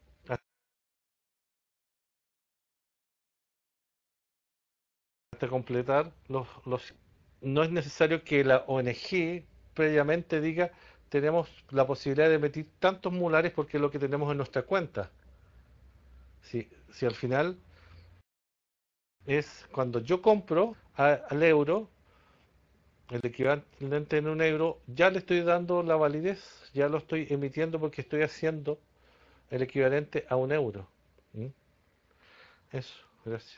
hasta completar los, los... No es necesario que la O N G previamente diga tenemos la posibilidad de emitir tantos mulares porque es lo que tenemos en nuestra cuenta. Si, si al final es cuando yo compro a, al euro, el equivalente en un euro, ya le estoy dando la validez, ya lo estoy emitiendo porque estoy haciendo el equivalente a un euro. ¿Mm? Eso, gracias.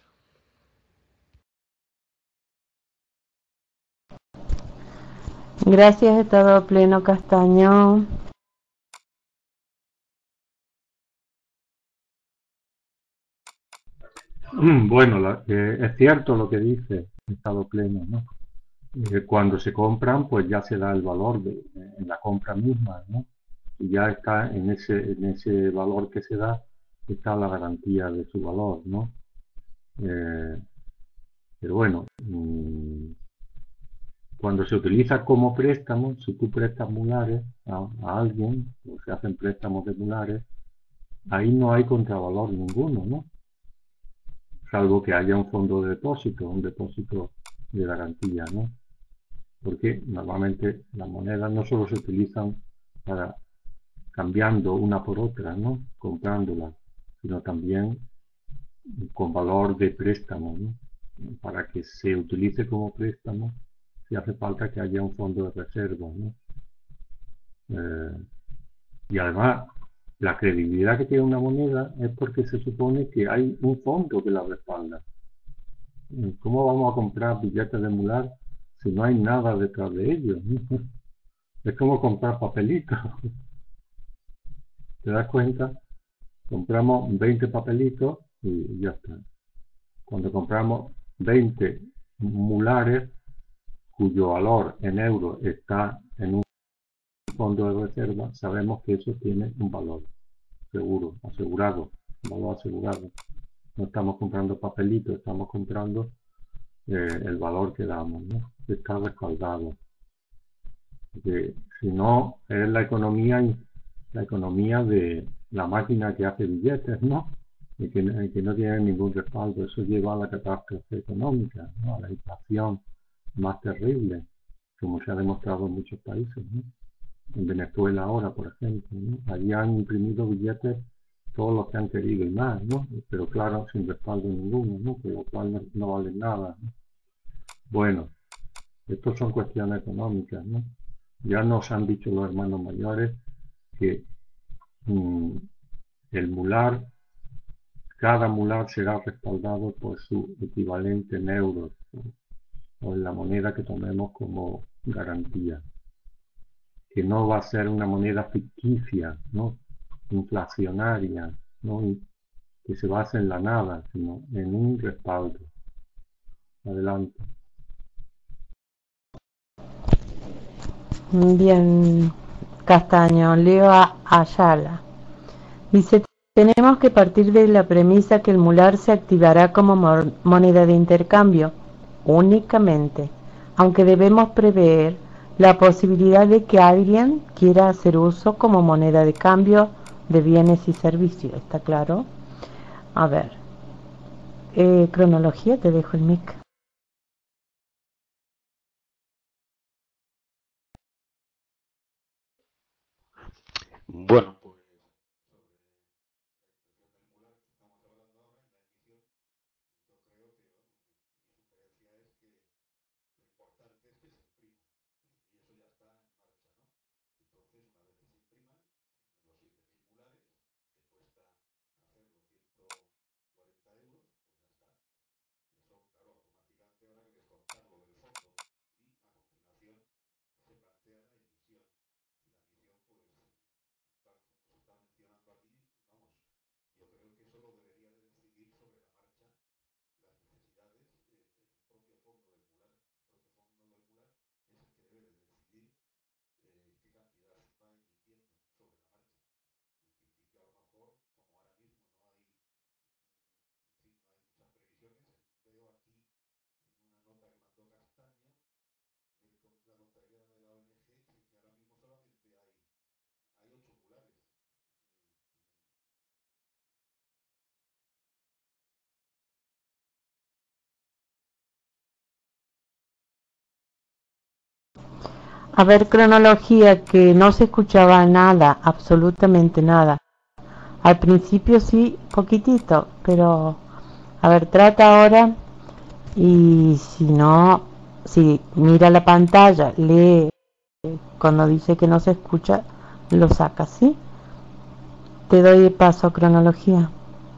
Gracias, he estado pleno, Castaño. Bueno, la- eh, es cierto lo que dice Estado Pleno, ¿no? Eh, cuando se compran, pues ya se da el valor de, de- en la compra misma, ¿no? Y ya está en ese, en ese valor que se da, está la garantía de su valor, ¿no? Eh, pero bueno, mm, cuando se utiliza como préstamo, si tú prestas mulares a, a alguien, o se hacen préstamos de mulares, ahí no hay contravalor ninguno, ¿no? Salvo que haya un fondo de depósito, un depósito de garantía, ¿no? Porque normalmente las monedas no solo se utilizan para cambiando una por otra, ¿no? Comprándolas, sino también con valor de préstamo, ¿no? Para que se utilice como préstamo, si hace falta que haya un fondo de reserva, ¿no? Eh, y además, la credibilidad que tiene una moneda es porque se supone que hay un fondo que la respalda. ¿Cómo vamos a comprar billetes de mular si no hay nada detrás de ellos? Es como comprar papelitos. ¿Te das cuenta? Compramos veinte papelitos y ya está. Cuando compramos veinte mulares cuyo valor en euros está en un fondo de reserva, sabemos que eso tiene un valor seguro, asegurado, un valor asegurado. No estamos comprando papelitos, estamos comprando eh, el valor que damos, ¿no? Está respaldado. Porque si no, es la economía, la economía de la máquina que hace billetes, ¿no? Y que, y que no tiene ningún respaldo. Eso lleva a la catástrofe económica, ¿no? A la inflación más terrible, como se ha demostrado en muchos países, ¿no? En Venezuela ahora, por ejemplo, ¿no? Allí han imprimido billetes todos los que han querido y más, ¿no? Pero claro, sin respaldo ninguno, ¿no? Con lo cual no, no valen nada, ¿no? Bueno, estas son cuestiones económicas, ¿no? Ya nos han dicho los hermanos mayores que mmm, el mular, cada mular será respaldado por su equivalente en euros, ¿no? O en la moneda que tomemos como garantía, que no va a ser una moneda ficticia, ¿no? Inflacionaria, ¿no? Que se basa en la nada, sino en un respaldo. Adelante. Bien, Castaño, Leo a- Ayala. Dice, tenemos que partir de la premisa que el mular se activará como mo- moneda de intercambio, únicamente, aunque debemos prever la posibilidad de que alguien quiera hacer uso como moneda de cambio de bienes y servicios, ¿está claro? A ver, eh, cronología, te dejo el mic. Bueno, pues A ver, cronología, que no se escuchaba nada, absolutamente nada. Al principio sí, poquitito, pero a ver, trata ahora y si no, si mira la pantalla, lee cuando dice que no se escucha, lo saca, ¿sí? Te doy paso a cronología.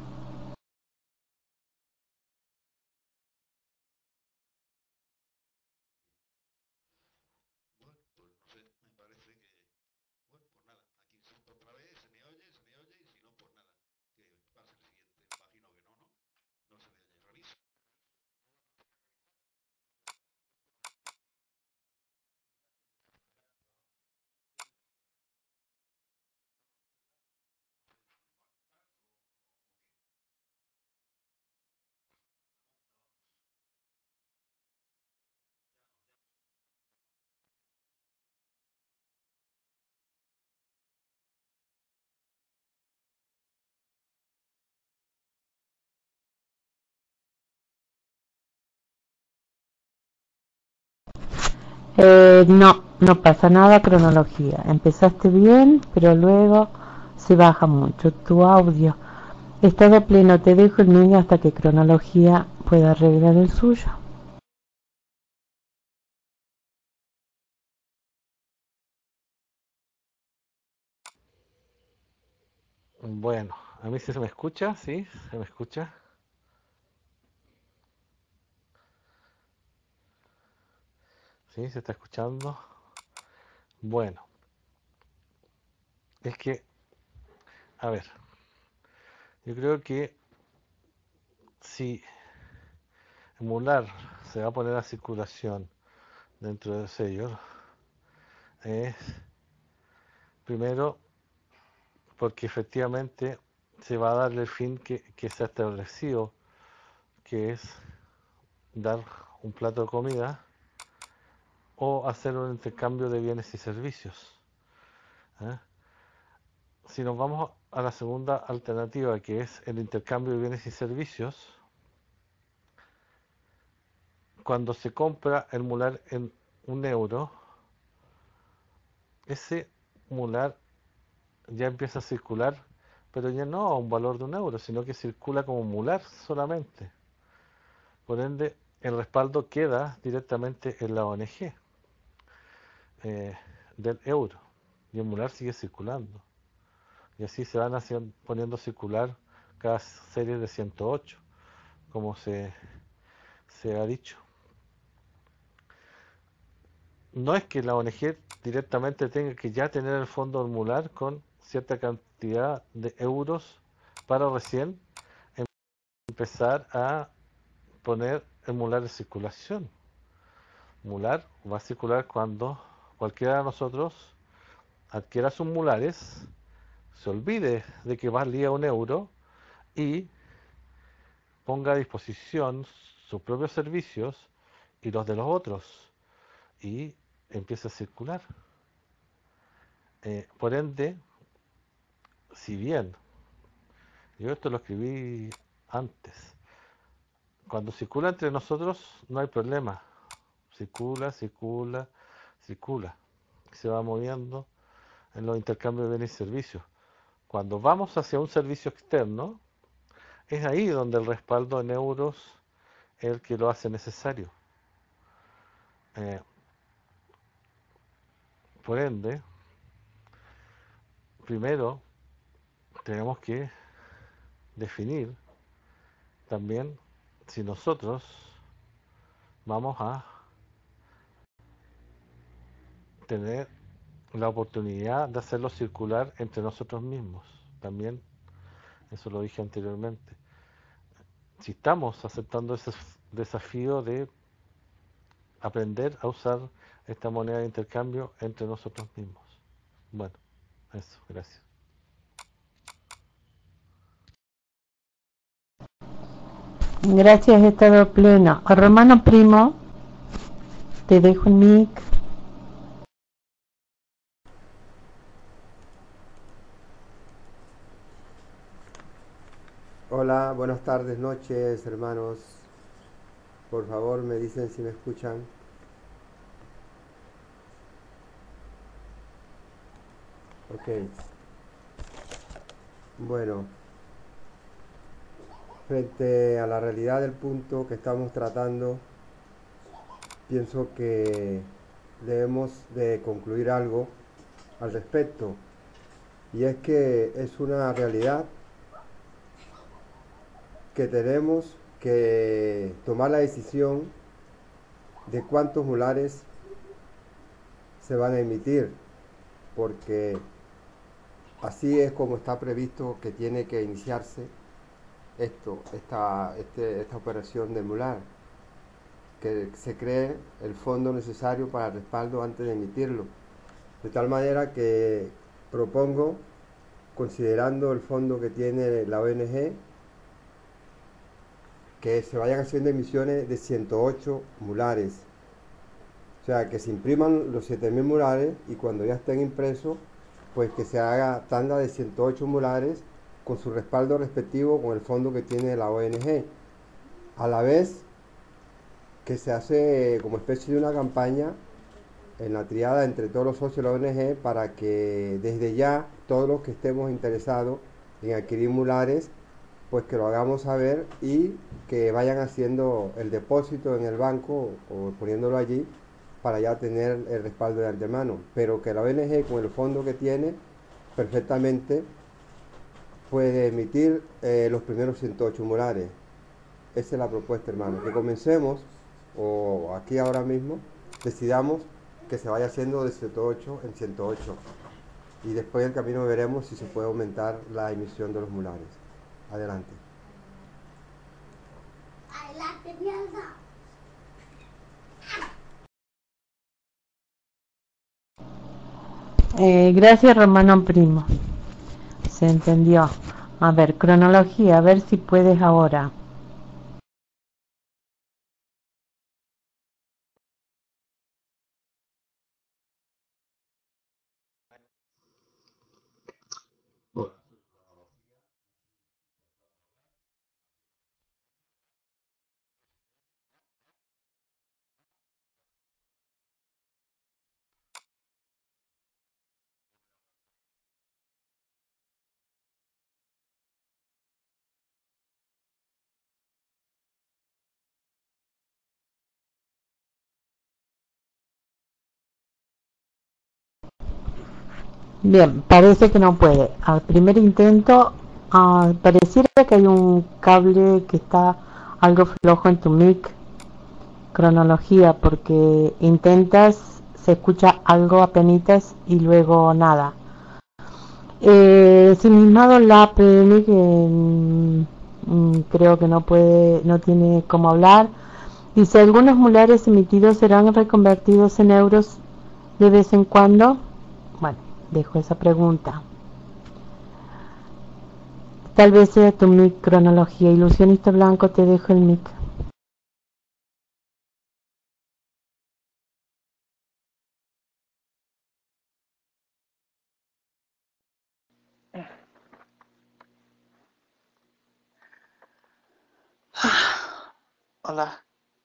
Eh, no, no pasa nada, cronología. Empezaste bien, pero luego se baja mucho tu audio. Estado pleno, te dejo el niño hasta que cronología pueda arreglar el suyo. Bueno, a mí sí se me escucha, sí, se me escucha. Sí, se está escuchando. Bueno, es que, a ver, yo creo que si emular se va a poner a circulación dentro de sellos, es primero porque efectivamente se va a darle el fin que, que se ha establecido, que es dar un plato de comida o hacer un intercambio de bienes y servicios. ¿eh? Si nos vamos a la segunda alternativa, que es el intercambio de bienes y servicios, cuando se compra el mular en un euro, ese mular ya empieza a circular, pero ya no a un valor de un euro, sino que circula como mular solamente. Por ende, el respaldo queda directamente en la O N G eh, del euro y el mular sigue circulando. Y así se van haciendo, poniendo a circular cada serie de ciento ocho, como se, se ha dicho. no es que la O N G directamente tenga que ya tener el fondo mular con cierta cantidad de euros para recién empezar a poner el mular en circulación. Mular va a circular cuando cualquiera de nosotros adquiera sus mulares, se olvide de que valía un euro y ponga a disposición sus propios servicios y los de los otros y empiece a circular. Eh, por ende, si bien yo esto lo escribí antes, cuando circula entre nosotros no hay problema, circula, circula, circula, se va moviendo en los intercambios de bienes y servicios. Cuando vamos hacia un servicio externo, es ahí donde el respaldo en euros es el que lo hace necesario. Eh, por ende, primero tenemos que definir también si nosotros vamos a tener la oportunidad de hacerlo circular entre nosotros mismos. También, eso lo dije anteriormente. Si estamos aceptando ese desafío de aprender a usar esta moneda de intercambio entre nosotros mismos. Bueno, eso, gracias. Gracias, estado pleno. Romano Primo, te dejo el mic. Hola, buenas tardes, noches, hermanos. Por favor, me dicen si me escuchan. Ok. Bueno, frente a la realidad del punto que estamos tratando, pienso que debemos de concluir algo al respecto. Y es que es una realidad que tenemos que tomar la decisión de cuántos mulares se van a emitir, porque así es como está previsto que tiene que iniciarse esto, esta, este, esta operación de mular, que se cree el fondo necesario para el respaldo antes de emitirlo, de tal manera que propongo, considerando el fondo que tiene la O N G, que se vayan haciendo emisiones de ciento ocho mulares, o sea, que se impriman los siete mil mulares y cuando ya estén impresos, pues que se haga tanda de ciento ocho mulares con su respaldo respectivo con el fondo que tiene la O N G, a la vez que se hace como especie de una campaña en la triada entre todos los socios de la O N G para que desde ya todos los que estemos interesados en adquirir mulares, pues que lo hagamos saber y que vayan haciendo el depósito en el banco o poniéndolo allí para ya tener el respaldo de antemano, pero que la O N G con el fondo que tiene perfectamente puede emitir eh, los primeros ciento ocho mulares. Esa es la propuesta, hermano, que comencemos o aquí ahora mismo decidamos que se vaya haciendo de ciento ocho en ciento ocho y después en el camino veremos si se puede aumentar la emisión de los mulares. Adelante. Eh, gracias, Romano Primo. Se entendió. A ver, cronología, a ver si puedes ahora. Bien, parece que no puede. Al primer intento, uh, pareciera que hay un cable que está algo flojo en tu mic. Cronología, porque intentas se escucha algo apenitas y luego nada. Eh, ensimismado la P N que mm, mm, creo que no puede, no tiene cómo hablar. Dice, algunos mulares emitidos serán reconvertidos en euros de vez en cuando. Bueno, dejo esa pregunta. Tal vez sea tu mic cronología. Ilusionista Blanco, te dejo el mic. Hola,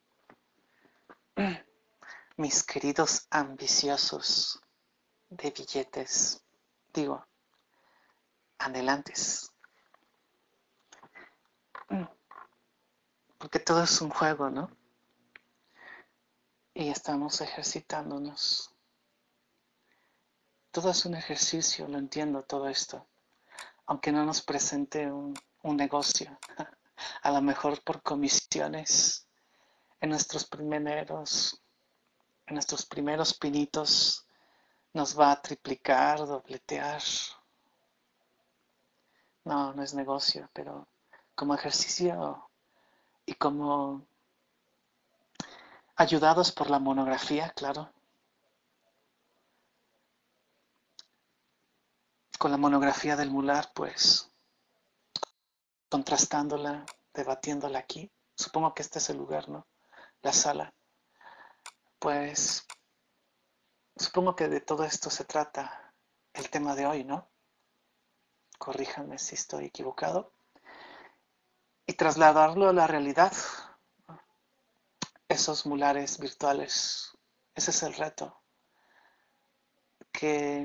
mis queridos ambiciosos de billetes, digo, anhelantes, porque todo es un juego, ¿no? Y estamos ejercitándonos. Todo es un ejercicio, lo entiendo todo esto, aunque no nos presente un, un negocio, a lo mejor por comisiones, en nuestros primeros, en nuestros primeros pinitos nos va a triplicar, dobletear. No, no es negocio, pero como ejercicio y como ayudados por la monografía, claro. Con la monografía del mular, pues, contrastándola, debatiéndola aquí. Supongo que este es el lugar, ¿no? La sala. Pues, supongo que de todo esto se trata el tema de hoy, ¿no? Corríjanme si estoy equivocado. Y trasladarlo a la realidad. Esos mulares virtuales. Ese es el reto. Que,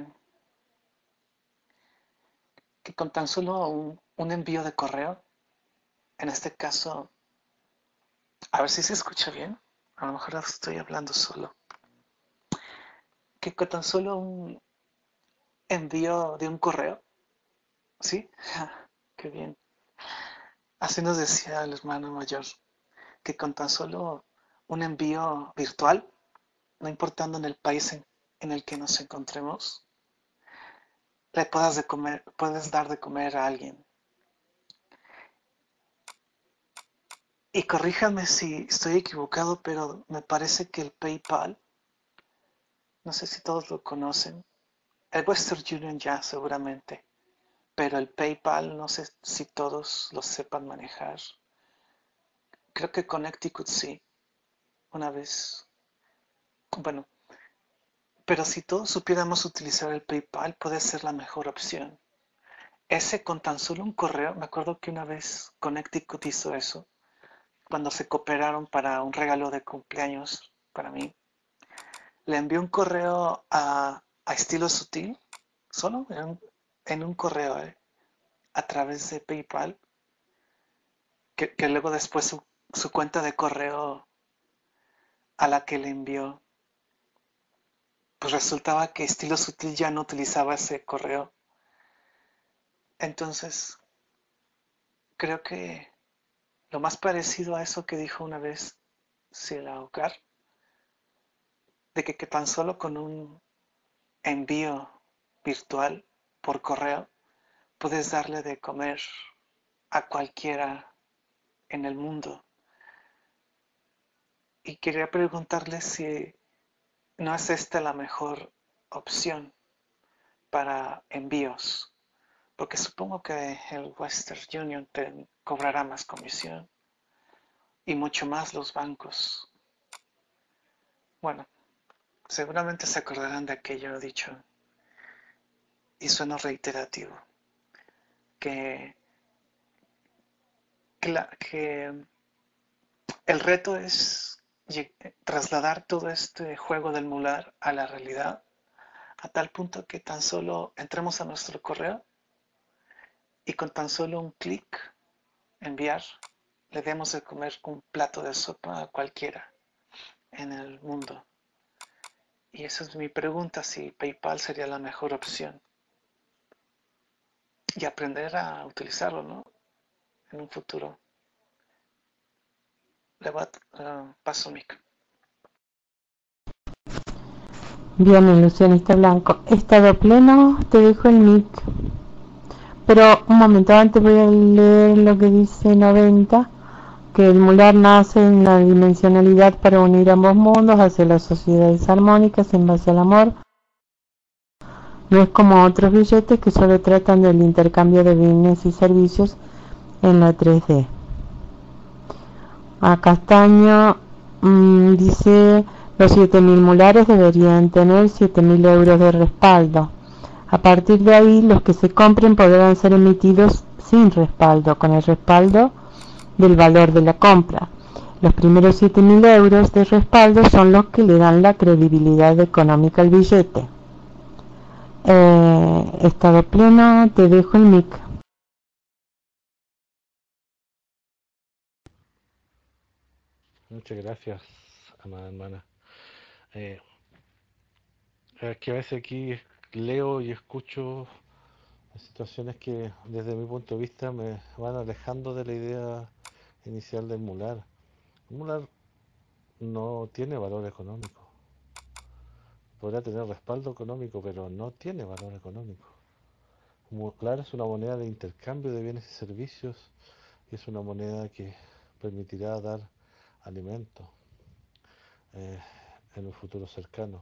que con tan solo un, un envío de correo, en este caso, a ver si se escucha bien, a lo mejor estoy hablando solo, que con tan solo un envío de un correo, ¿sí? Qué bien. Así nos decía el hermano mayor, que con tan solo un envío virtual, no importando en el país en, en el que nos encontremos, le puedas, de comer, puedes dar de comer a alguien. Y corríjanme si estoy equivocado, pero me parece que el PayPal, no sé si todos lo conocen, el Western Union ya seguramente, pero el PayPal no sé si todos lo sepan manejar. Creo que Connecticut sí, una vez. Bueno, pero si todos supiéramos utilizar el PayPal puede ser la mejor opción. Ese con tan solo un correo, me acuerdo que una vez Connecticut hizo eso, cuando se cooperaron para un regalo de cumpleaños para mí. Le envió un correo a, a Estilo Sutil, solo en un, en un correo, ¿eh? A través de PayPal, que, que luego después su, su cuenta de correo a la que le envió, pues resultaba que Estilo Sutil ya no utilizaba ese correo. Entonces, creo que lo más parecido a eso que dijo una vez Silaucar, de que, que tan solo con un envío virtual por correo puedes darle de comer a cualquiera en el mundo. Y quería preguntarle si no es esta la mejor opción para envíos, porque supongo que el Western Union te cobrará más comisión y mucho más los bancos. Bueno, seguramente se acordarán de aquello dicho y suena reiterativo, que, que, la, que el reto es trasladar todo este juego del mular a la realidad, a tal punto que tan solo entremos a nuestro correo y con tan solo un clic, enviar, le demos de comer un plato de sopa a cualquiera en el mundo. Y esa es mi pregunta, si PayPal sería la mejor opción. Y aprender a utilizarlo, ¿no? En un futuro. Le voy a uh, paso mic. Bien, ilusionista blanco. Estado pleno, te dejo el mic. Pero un momento, antes voy a leer lo que dice noventa, que el mular nace en la dimensionalidad para unir ambos mundos hacia las sociedades armónicas en base al amor. No es como otros billetes que solo tratan del intercambio de bienes y servicios en la tres D. A Castaño mmm, dice, los siete mil mulares deberían tener siete mil euros de respaldo. A partir de ahí, los que se compren podrán ser emitidos sin respaldo, con el respaldo del valor de la compra. Los primeros siete mil euros de respaldo son los que le dan la credibilidad económica al billete. Eh, estado pleno, te dejo el mic. Muchas gracias, amada hermana. Eh, es que a veces aquí leo y escucho situaciones que desde mi punto de vista me van alejando de la idea inicial del mular. El mular no tiene valor económico. Podrá tener respaldo económico, pero no tiene valor económico. El mular es una moneda de intercambio de bienes y servicios y es una moneda que permitirá dar alimento eh, en un futuro cercano.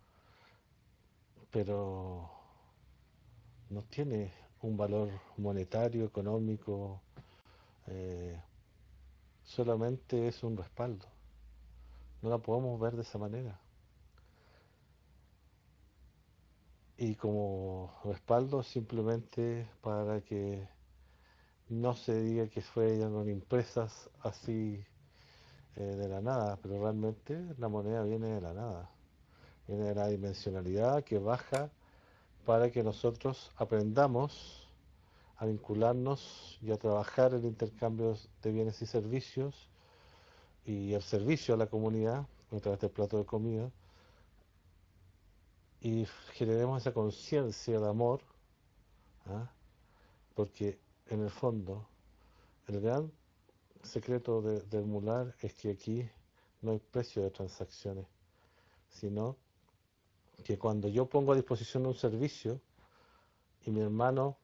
Pero no tiene un valor monetario, económico, eh, solamente es un respaldo. No la podemos ver de esa manera. Y como respaldo simplemente para que no se diga que fueron impresas así eh, de la nada, pero realmente la moneda viene de la nada. Viene de la dimensionalidad que baja para que nosotros aprendamos a vincularnos y a trabajar el intercambio de bienes y servicios y el servicio a la comunidad a través del plato de comida, y generemos esa conciencia de amor, ¿ah? Porque en el fondo el gran secreto de, del mular es que aquí no hay precio de transacciones, sino que cuando yo pongo a disposición un servicio y mi hermano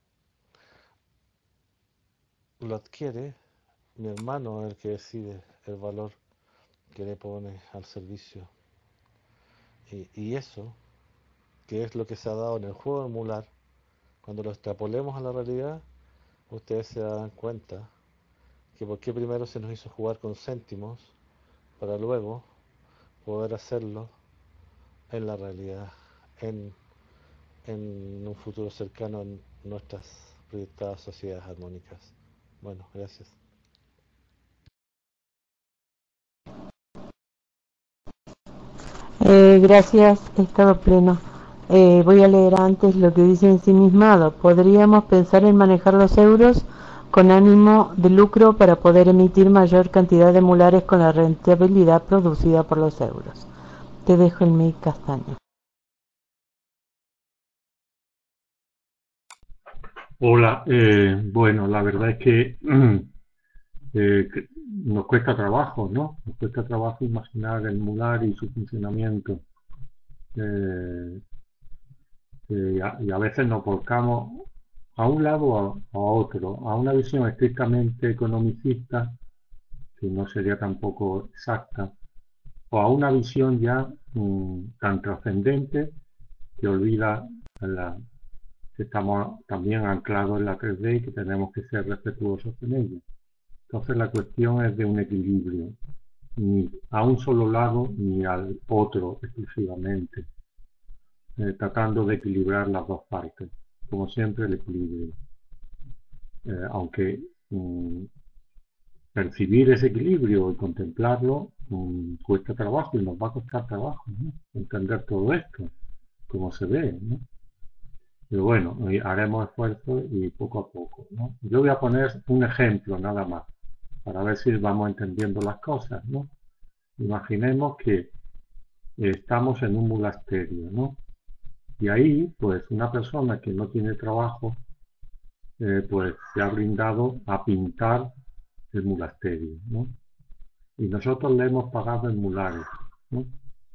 lo adquiere, mi hermano es el que decide el valor que le pone al servicio. Y, y eso, que es lo que se ha dado en el juego del mular, cuando lo extrapolemos a la realidad, ustedes se dan cuenta que por qué primero se nos hizo jugar con céntimos para luego poder hacerlo en la realidad, en, en un futuro cercano en nuestras proyectadas sociedades armónicas. Bueno, gracias. Eh, gracias, estado pleno. Eh, voy a leer antes lo que dice ensimismado. Podríamos pensar en manejar los euros con ánimo de lucro para poder emitir mayor cantidad de mulares con la rentabilidad producida por los euros. Te dejo el mic, Castaño. Hola, eh, bueno, la verdad es que, eh, que nos cuesta trabajo, ¿no? Nos cuesta trabajo imaginar el mular y su funcionamiento. Eh, eh, y, a, y a veces nos volcamos a un lado o a, a otro, a una visión estrictamente economicista, que no sería tampoco exacta, o a una visión ya mmm, tan trascendente que olvida la, que estamos también anclados en la tres D y que tenemos que ser respetuosos con ella. Entonces la cuestión es de un equilibrio, ni a un solo lado ni al otro exclusivamente, eh, tratando de equilibrar las dos partes, como siempre el equilibrio. Eh, aunque mmm, percibir ese equilibrio y contemplarlo mmm, cuesta trabajo y nos va a costar trabajo, ¿no? Entender todo esto, como se ve, ¿no? Pero bueno, haremos esfuerzo y poco a poco, ¿no? Yo voy a poner un ejemplo nada más, para ver si vamos entendiendo las cosas, ¿no? Imaginemos que estamos en un monasterio, ¿no? Y ahí, pues, una persona que no tiene trabajo, eh, pues, se ha brindado a pintar el monasterio, ¿no? Y nosotros le hemos pagado en mulares, ¿no?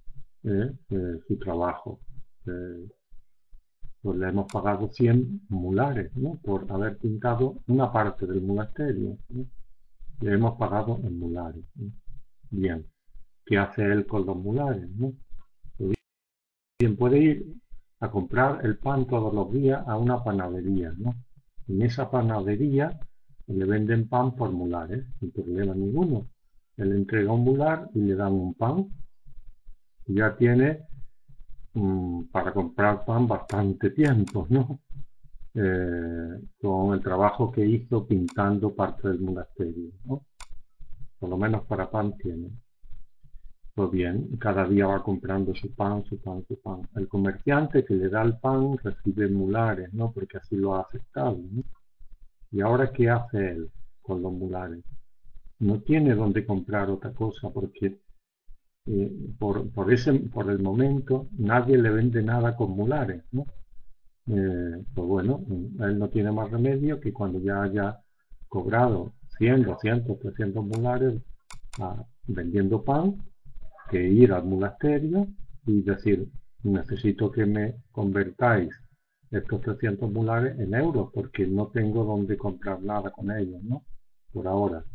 eh, eh, su trabajo. Eh, pues le hemos pagado cien mulares, ¿no? Por haber pintado una parte del monasterio, ¿no? Le hemos pagado en mulares, ¿no? Bien, ¿qué hace él con los mulares, ¿no? Pues bien, puede ir a comprar el pan todos los días a una panadería, ¿no? En esa panadería le venden pan por mulares, sin problema ninguno. Él entrega un mular y le dan un pan. Y ya tiene mmm, para comprar pan bastante tiempo, ¿no? Eh, con el trabajo que hizo pintando parte del monasterio, ¿no? Por lo menos para pan tiene. Pues bien, cada día va comprando su pan, su pan, su pan. El comerciante que le da el pan recibe mulares, ¿no? Porque así lo ha aceptado, ¿no? ¿Y ahora qué hace él con los mulares? No tiene dónde comprar otra cosa porque eh, por, por, ese, por el momento nadie le vende nada con mulares, ¿no? Eh, pues bueno, él no tiene más remedio que cuando ya haya cobrado cien, doscientos, trescientos mulares a, vendiendo pan, que ir al monasterio y decir, necesito que me convertáis estos trescientos mulares en euros porque no tengo dónde comprar nada con ellos, ¿no? Por ahora.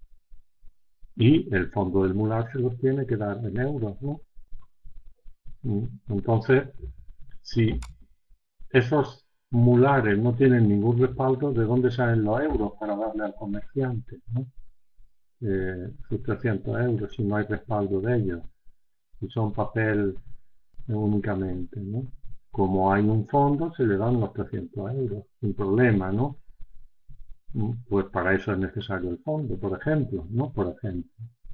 Y el fondo del mular se los tiene que dar en euros, ¿no? Entonces, si esos mulares no tienen ningún respaldo, ¿de dónde salen los euros para darle al comerciante, ¿no? Eh, sus trescientos euros si no hay respaldo de ellos, si son papel únicamente, ¿no? Como hay un fondo, se le dan los trescientos euros, sin problema, ¿no? Pues para eso es necesario el fondo, por ejemplo, ¿no? Por ejemplo.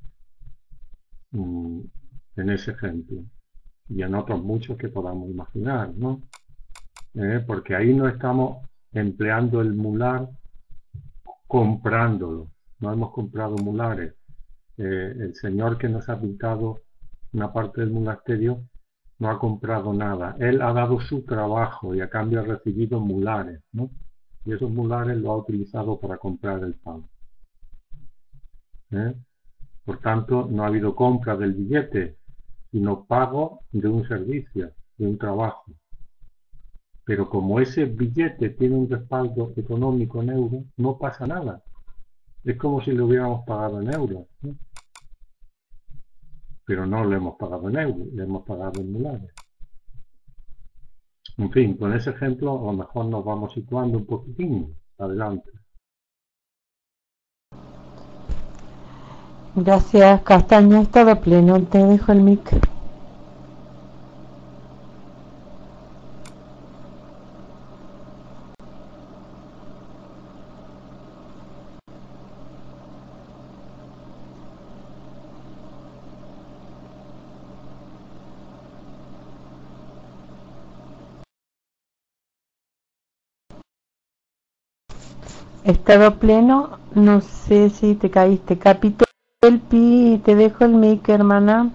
En ese ejemplo. Y en otros muchos que podamos imaginar, ¿no? Eh, porque ahí no estamos empleando el mular comprándolo. No hemos comprado mulares. Eh, el señor que nos ha pintado una parte del monasterio no ha comprado nada. Él ha dado su trabajo y a cambio ha recibido mulares, ¿no? Y esos mulares lo ha utilizado para comprar el pan. ¿Eh? Por tanto, no ha habido compra del billete, sino pago de un servicio, de un trabajo. Pero como ese billete tiene un respaldo económico en euros, no pasa nada. Es como si lo hubiéramos pagado en euros, ¿no? Pero no lo hemos pagado en euros, le hemos pagado en mulares. En fin, con ese ejemplo a lo mejor nos vamos situando un poquitín. Adelante. Gracias, Castaño. Estado pleno. Te dejo el mic. Estado pleno. No sé si te caíste. Capitol Pi. Te dejo el mic, hermana.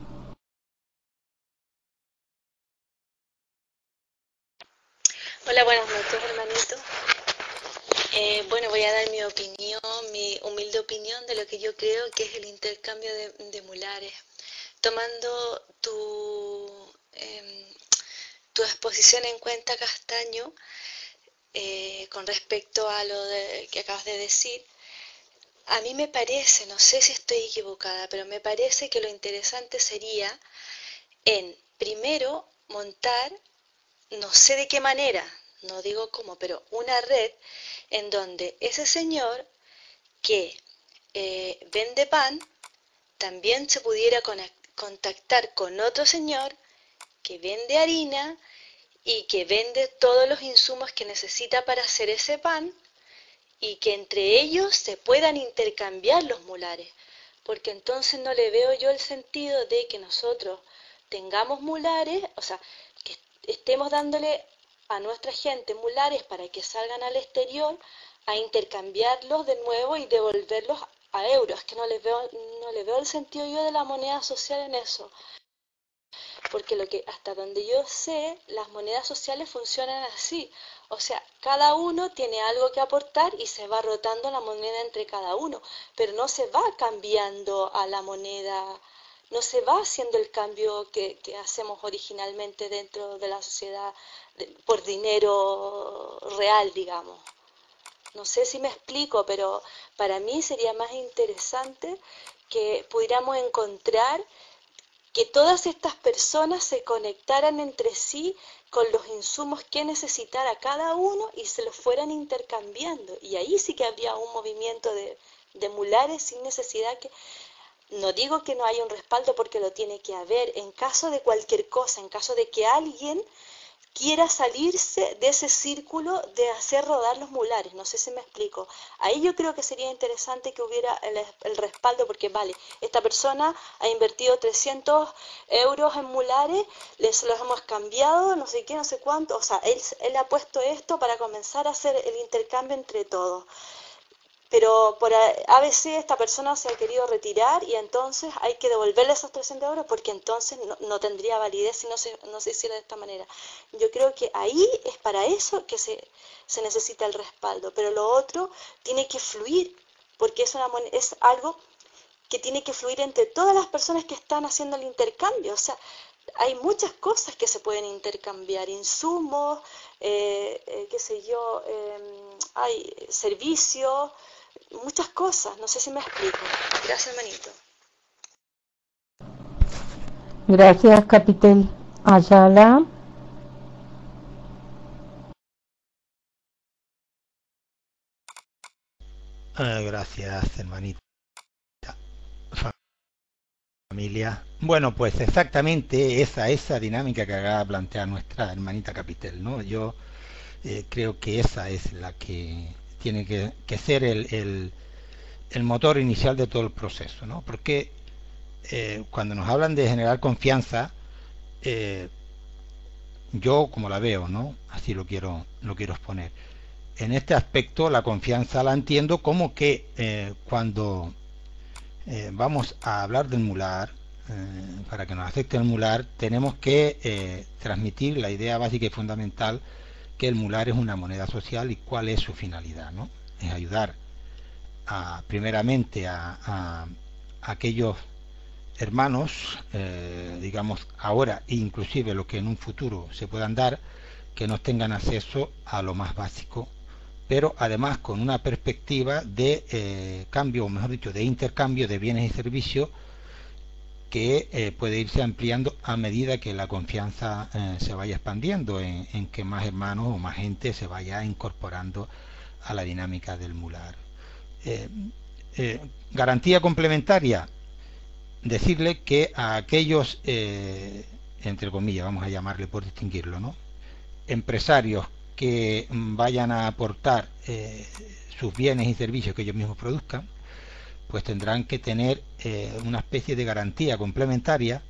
Hola, buenas noches, hermanito. Eh, bueno, voy a dar mi opinión, mi humilde opinión de lo que yo creo que es el intercambio de, de mulares. Tomando tu, eh, tu exposición en cuenta, Castaño, eh, con respecto a lo de, que acabas de decir, a mí me parece, no sé si estoy equivocada, pero me parece que lo interesante sería en, primero, montar, no sé de qué manera, no digo cómo, pero una red en donde ese señor que eh, vende pan también se pudiera contactar con otro señor que vende harina y que vende todos los insumos que necesita para hacer ese pan y que entre ellos se puedan intercambiar los mulares, porque entonces no le veo yo el sentido de que nosotros tengamos mulares, o sea, que estemos dándole a nuestra gente mulares para que salgan al exterior a intercambiarlos de nuevo y devolverlos a euros, que no le veo, no le veo el sentido yo de la moneda social en eso. Porque lo que hasta donde yo sé, las monedas sociales funcionan así. O sea, cada uno tiene algo que aportar y se va rotando la moneda entre cada uno, pero no se va cambiando a la moneda no se va haciendo el cambio que, que hacemos originalmente dentro de la sociedad de, por dinero real, digamos. No sé si me explico, pero para mí sería más interesante que pudiéramos encontrar que todas estas personas se conectaran entre sí con los insumos que necesitara cada uno y se los fueran intercambiando. Y ahí sí que habría un movimiento de, de mulares sin necesidad que... No digo que no haya un respaldo porque lo tiene que haber. En caso de cualquier cosa, en caso de que alguien quiera salirse de ese círculo de hacer rodar los mulares, no sé si me explico. Ahí yo creo que sería interesante que hubiera el, el respaldo, porque vale, esta persona ha invertido trescientos euros en mulares, les los hemos cambiado, no sé qué, no sé cuánto, o sea, él, él ha puesto esto para comenzar a hacer el intercambio entre todos. Pero por A B C esta persona se ha querido retirar y entonces hay que devolverle esos trescientos euros porque entonces no, no tendría validez si no se, no se hiciera de esta manera. Yo creo que ahí es para eso que se, se necesita el respaldo, pero lo otro tiene que fluir porque es, una, es algo que tiene que fluir entre todas las personas que están haciendo el intercambio. O sea, hay muchas cosas que se pueden intercambiar, insumos, eh, eh, qué sé yo, eh, hay servicios, muchas cosas, no sé si me explico. Gracias, hermanito. Gracias, Capitel. Ayala. Eh, gracias, hermanita. Familia. Bueno, pues exactamente esa, esa dinámica que acaba de plantear nuestra hermanita Capitel, ¿no? Yo eh, creo que esa es la que tiene que, que ser el, el, el motor inicial de todo el proceso, ¿no? Porque eh, cuando nos hablan de generar confianza, eh, yo como la veo, ¿no? Así lo quiero, lo quiero exponer. En este aspecto la confianza la entiendo como que eh, cuando eh, vamos a hablar del mular, eh, para que nos acepte el mular, tenemos que eh, transmitir la idea básica y fundamental que el mular es una moneda social y cuál es su finalidad, ¿no? Es ayudar a, primeramente a, a, a aquellos hermanos, eh, digamos ahora e inclusive lo que en un futuro se puedan dar, que no tengan acceso a lo más básico, pero además con una perspectiva de eh, cambio, o mejor dicho, de intercambio de bienes y servicios que eh, puede irse ampliando a medida que la confianza eh, se vaya expandiendo, en, en que más hermanos o más gente se vaya incorporando a la dinámica del mular. Eh, eh, garantía complementaria, decirle que a aquellos, eh, entre comillas, vamos a llamarle por distinguirlo, ¿no?, empresarios que vayan a aportar eh, sus bienes y servicios que ellos mismos produzcan, pues tendrán que tener eh, una especie de garantía complementaria.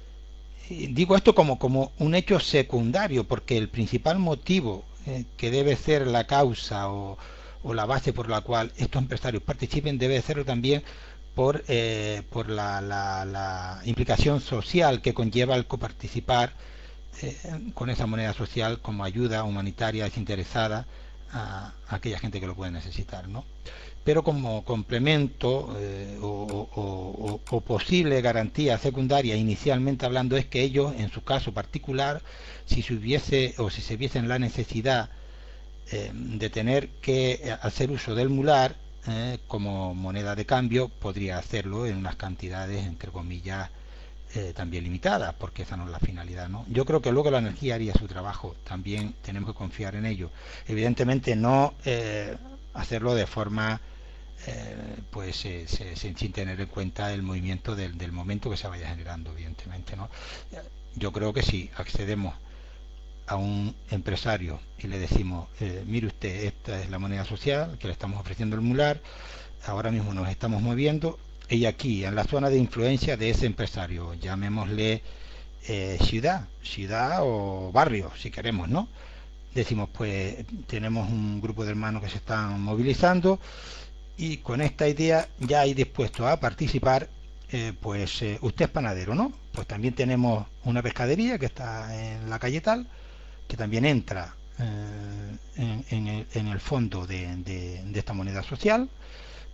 Y digo esto como, como un hecho secundario, porque el principal motivo eh, que debe ser la causa o, o la base por la cual estos empresarios participen debe serlo también por, eh, por la, la, la implicación social que conlleva el coparticipar eh, con esa moneda social como ayuda humanitaria desinteresada a, a aquella gente que lo puede necesitar, ¿no? Pero como complemento eh, o, o, o, o posible garantía secundaria, inicialmente hablando, es que ellos, en su caso particular, si se hubiese o si se viese en la necesidad eh, de tener que hacer uso del mular eh, como moneda de cambio, podría hacerlo en unas cantidades, entre comillas, eh, también limitadas, porque esa no es la finalidad, ¿no? Yo creo que luego la energía haría su trabajo, también tenemos que confiar en ello. Evidentemente no eh, hacerlo de forma... Eh, pues eh, se, se, sin tener en cuenta el movimiento del, del momento que se vaya generando, evidentemente, ¿no? Yo creo que si accedemos a un empresario y le decimos eh, mire usted, esta es la moneda social que le estamos ofreciendo el mular, ahora mismo nos estamos moviendo y aquí en la zona de influencia de ese empresario, llamémosle eh, ciudad, ciudad o barrio si queremos, ¿no? Decimos, pues tenemos un grupo de hermanos que se están movilizando y con esta idea ya hay dispuesto a participar, eh, pues eh, usted es panadero, ¿no? Pues también tenemos una pescadería que está en la calle tal, que también entra eh, en, en, el, en el fondo de, de, de esta moneda social,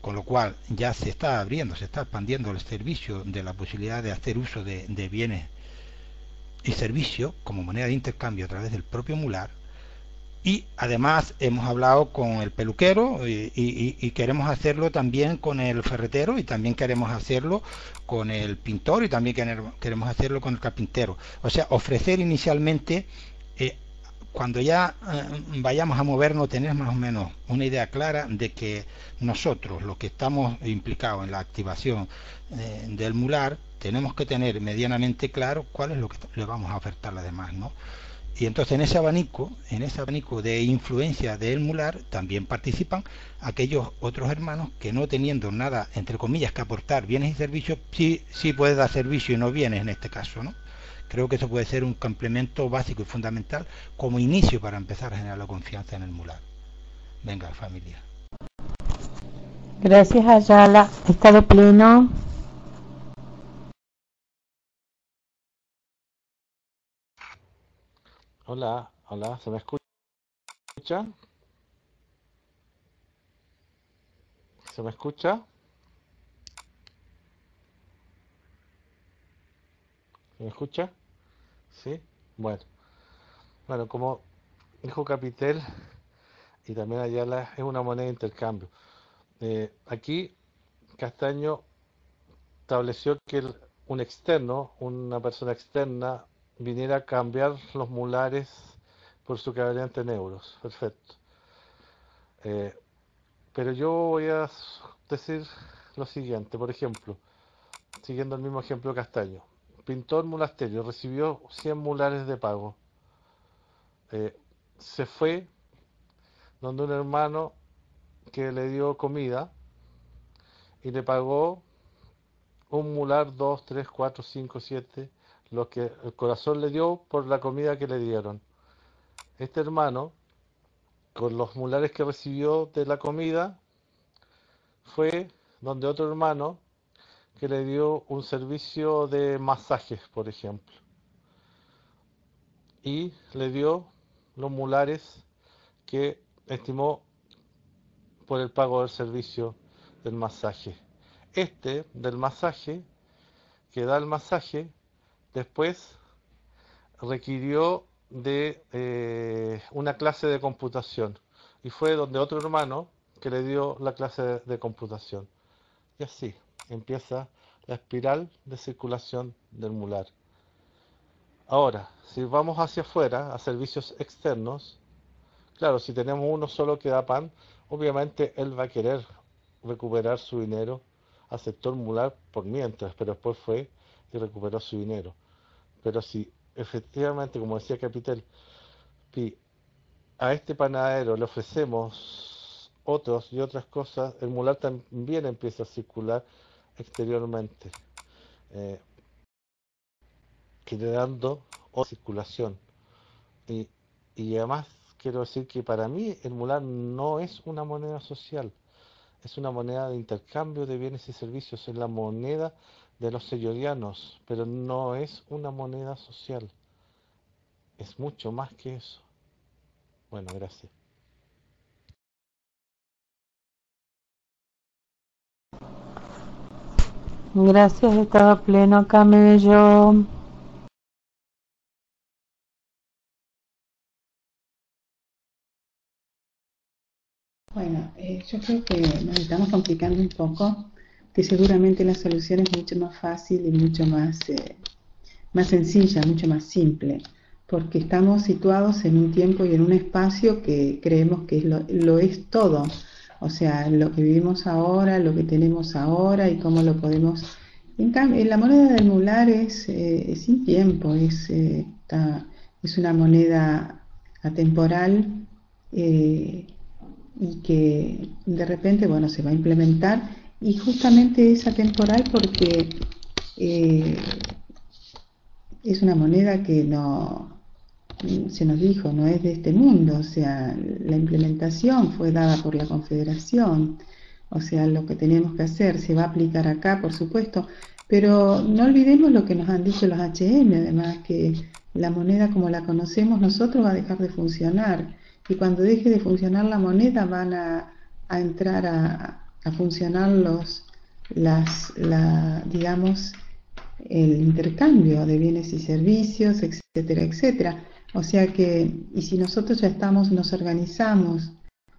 con lo cual ya se está abriendo, se está expandiendo el servicio de la posibilidad de hacer uso de, de bienes y servicios como moneda de intercambio a través del propio mular. Y además hemos hablado con el peluquero y, y, y queremos hacerlo también con el ferretero, y también queremos hacerlo con el pintor, y también queremos hacerlo con el carpintero. O sea, ofrecer inicialmente, eh, cuando ya eh, vayamos a movernos, tener más o menos una idea clara de que nosotros, los que estamos implicados en la activación eh, del mular, tenemos que tener medianamente claro cuál es lo que le vamos a ofertar a los demás, ¿no? Y entonces en ese abanico, en ese abanico de influencia del mular, también participan aquellos otros hermanos que, no teniendo nada, entre comillas, que aportar bienes y servicios, sí, sí puede dar servicio y no bienes en este caso, ¿no? Creo que eso puede ser un complemento básico y fundamental como inicio para empezar a generar la confianza en el mular. Venga, familia. Gracias, Ayala. Estado pleno. Hola, hola, ¿se me escucha? ¿Se me escucha? ¿Se me escucha? ¿Sí? Bueno, bueno, como dijo Capitel y también Ayala, es una moneda de intercambio. Eh, aquí Castaño estableció que el, un externo, una persona externa, viniera a cambiar los mulares por su equivalente en euros. Perfecto. Eh, pero yo voy a decir lo siguiente, por ejemplo, siguiendo el mismo ejemplo de Castaño. Pintor Mulasterio recibió cien mulares de pago. Eh, se fue donde un hermano que le dio comida y le pagó un mular, dos, tres, cuatro, cinco, siete, lo que el corazón le dio por la comida que le dieron. Este hermano, con los mulares que recibió de la comida, fue donde otro hermano que le dio un servicio de masajes, por ejemplo, y le dio los mulares que estimó por el pago del servicio del masaje. Este del masaje, que da el masaje, después requirió de eh, una clase de computación, y fue donde otro hermano que le dio la clase de, de computación. Y así empieza la espiral de circulación del mular. Ahora, si vamos hacia afuera, a servicios externos, claro, si tenemos uno solo que da pan, obviamente él va a querer recuperar su dinero, aceptó el mular por mientras, pero después fue y recuperó su dinero. Pero si efectivamente, como decía Capitel, a este panadero le ofrecemos otros y otras cosas, el mular también empieza a circular exteriormente, eh, generando otra circulación. Y, y además quiero decir que para mí el mular no es una moneda social, es una moneda de intercambio de bienes y servicios, es la moneda de los señorianos, pero no es una moneda social, es mucho más que eso. Bueno, gracias. Gracias, estado pleno, Camello. Bueno, eh, yo creo que nos estamos complicando un poco, que seguramente la solución es mucho más fácil y mucho más, eh, más sencilla, mucho más simple, porque estamos situados en un tiempo y en un espacio que creemos que es lo, lo es todo, o sea, lo que vivimos ahora, lo que tenemos ahora y cómo lo podemos... En cambio, la moneda del mular es, eh, es sin tiempo, es, eh, está, es una moneda atemporal, eh, y que de repente, bueno, se va a implementar, y justamente es atemporal porque eh, es una moneda que no, se nos dijo, no es de este mundo, o sea, la implementación fue dada por la Confederación, o sea, lo que tenemos que hacer se va a aplicar acá, por supuesto, pero no olvidemos lo que nos han dicho los H M, además, que la moneda como la conocemos nosotros va a dejar de funcionar, y cuando deje de funcionar la moneda van a, a entrar a, a funcionar los, las, la, digamos, el intercambio de bienes y servicios, etcétera, etcétera. O sea que, y si nosotros ya estamos, nos organizamos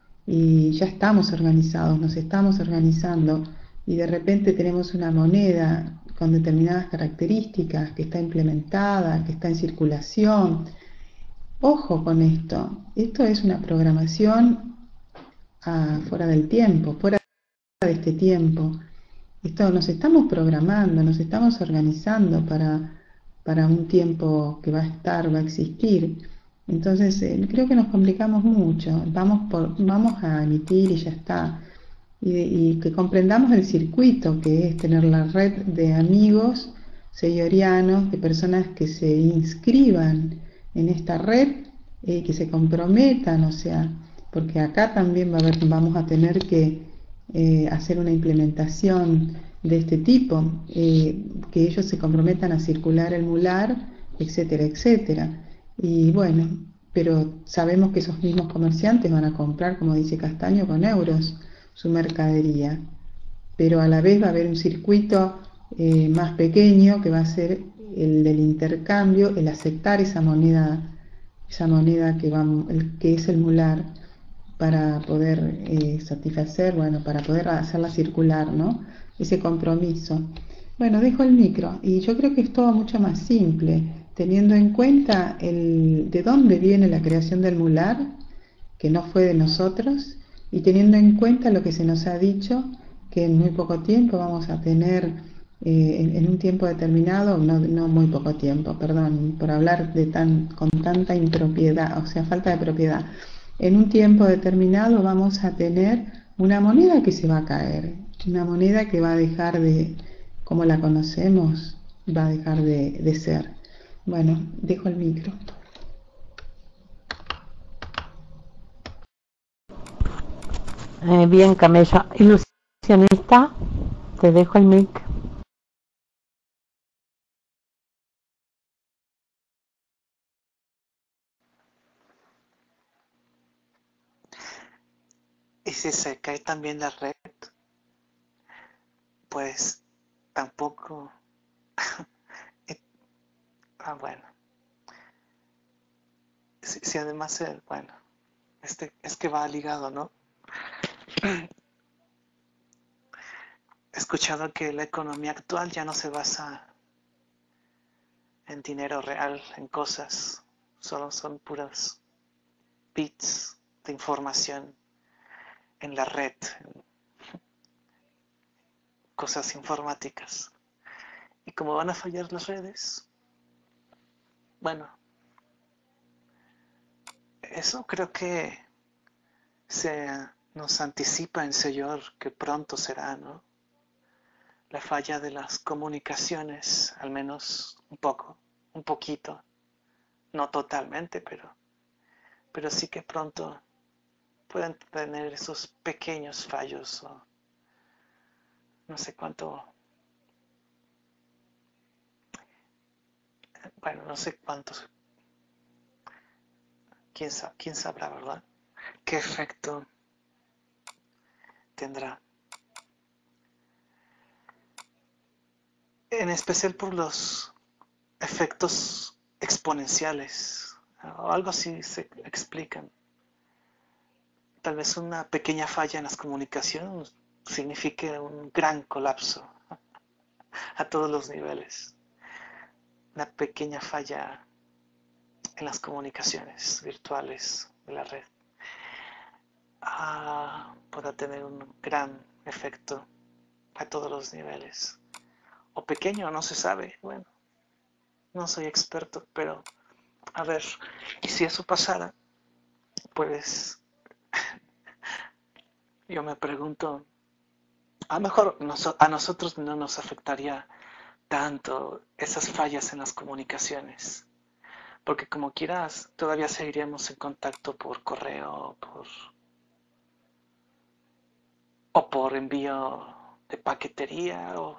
y ya estamos organizados, nos estamos organizando y de repente tenemos una moneda con determinadas características que está implementada, que está en circulación. Ojo con esto, esto es una programación ah, fuera del tiempo, fuera de este tiempo. Esto nos estamos programando, nos estamos organizando para, para un tiempo que va a estar, va a existir. Entonces, eh, creo que nos complicamos mucho. Vamos, por, vamos a emitir y ya está. Y, y que comprendamos el circuito, que es tener la red de amigos seyorianos, de personas que se inscriban en esta red y eh, que se comprometan, o sea, porque acá también va a haber, vamos a tener que eh, hacer una implementación de este tipo, eh, que ellos se comprometan a circular el mular, etcétera, etcétera. Y bueno, pero sabemos que esos mismos comerciantes van a comprar, como dice Castaño, con euros su mercadería, pero a la vez va a haber un circuito eh, más pequeño que va a ser el del intercambio, el aceptar esa moneda, esa moneda que, va, el, que es el mular, para poder eh, satisfacer, bueno, para poder hacerla circular, ¿no? Ese compromiso. Bueno, dejo el micro y yo creo que es todo mucho más simple, teniendo en cuenta el, de dónde viene la creación del mular, que no fue de nosotros, y teniendo en cuenta lo que se nos ha dicho, que en muy poco tiempo vamos a tener, eh, en, en un tiempo determinado, no, no muy poco tiempo, perdón, por hablar de tan, con tanta impropiedad, o sea, falta de propiedad, en un tiempo determinado vamos a tener una moneda que se va a caer, una moneda que va a dejar de, como la conocemos, va a dejar de, de ser. Bueno, dejo el micro. Eh, bien, Camello. Ilusionista, te dejo el mic. Y si se cae también la red, pues tampoco... ah, bueno. Si, si además, el, bueno, este, es que va ligado, ¿no? He escuchado que la economía actual ya no se basa en dinero real, en cosas, solo son puros bits de información en la red, en cosas informáticas. Y como van a fallar las redes, bueno, eso creo que se nos anticipa en Señor que pronto será, ¿no? La falla de las comunicaciones, al menos un poco, un poquito, no totalmente, pero, pero sí que pronto pueden tener esos pequeños fallos o no sé cuánto, bueno, no sé cuántos, quién, sa- quién sabrá, ¿verdad? ¿Qué efecto tendrá? En especial por los efectos exponenciales, o algo así se explican. Tal vez una pequeña falla en las comunicaciones signifique un gran colapso a todos los niveles. Una pequeña falla en las comunicaciones virtuales de la red ah, pueda tener un gran efecto a todos los niveles. O pequeño, no se sabe. Bueno, no soy experto, pero a ver, y si eso pasara, pues yo me pregunto, a lo mejor a nosotros no nos afectaría tanto esas fallas en las comunicaciones, porque como quieras, todavía seguiríamos en contacto por correo por, o por envío de paquetería o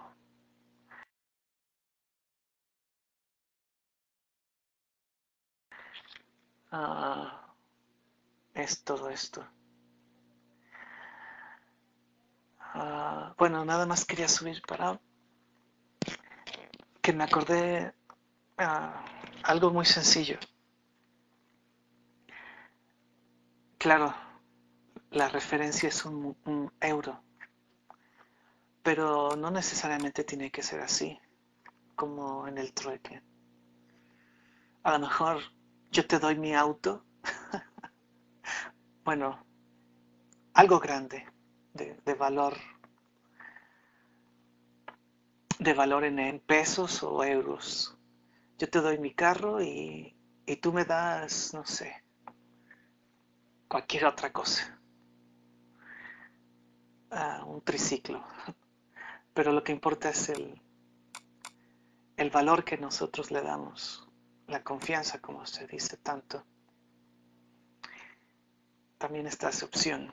uh, es todo esto. Uh, bueno, nada más quería subir para que me acordé uh, algo muy sencillo. Claro, la referencia es un, un euro, pero no necesariamente tiene que ser así, como en el trueque. A lo mejor yo te doy mi auto, bueno, algo grande, de, de valor, de valor en, en pesos o euros. Yo te doy mi carro y, y tú me das, no sé, cualquier otra cosa, uh, un triciclo. Pero lo que importa es el, el valor que nosotros le damos, la confianza, como se dice tanto. También está esa opción.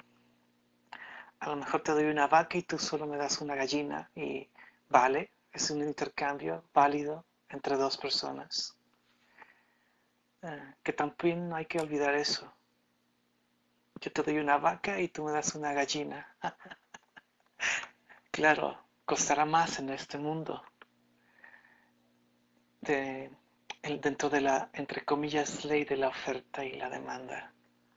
A lo mejor te doy una vaca y tú solo me das una gallina y vale, es un intercambio válido entre dos personas. Eh, que también no hay que olvidar eso. Yo te doy una vaca y tú me das una gallina. Claro, costará más en este mundo. De, dentro de la, entre comillas, ley de la oferta y la demanda.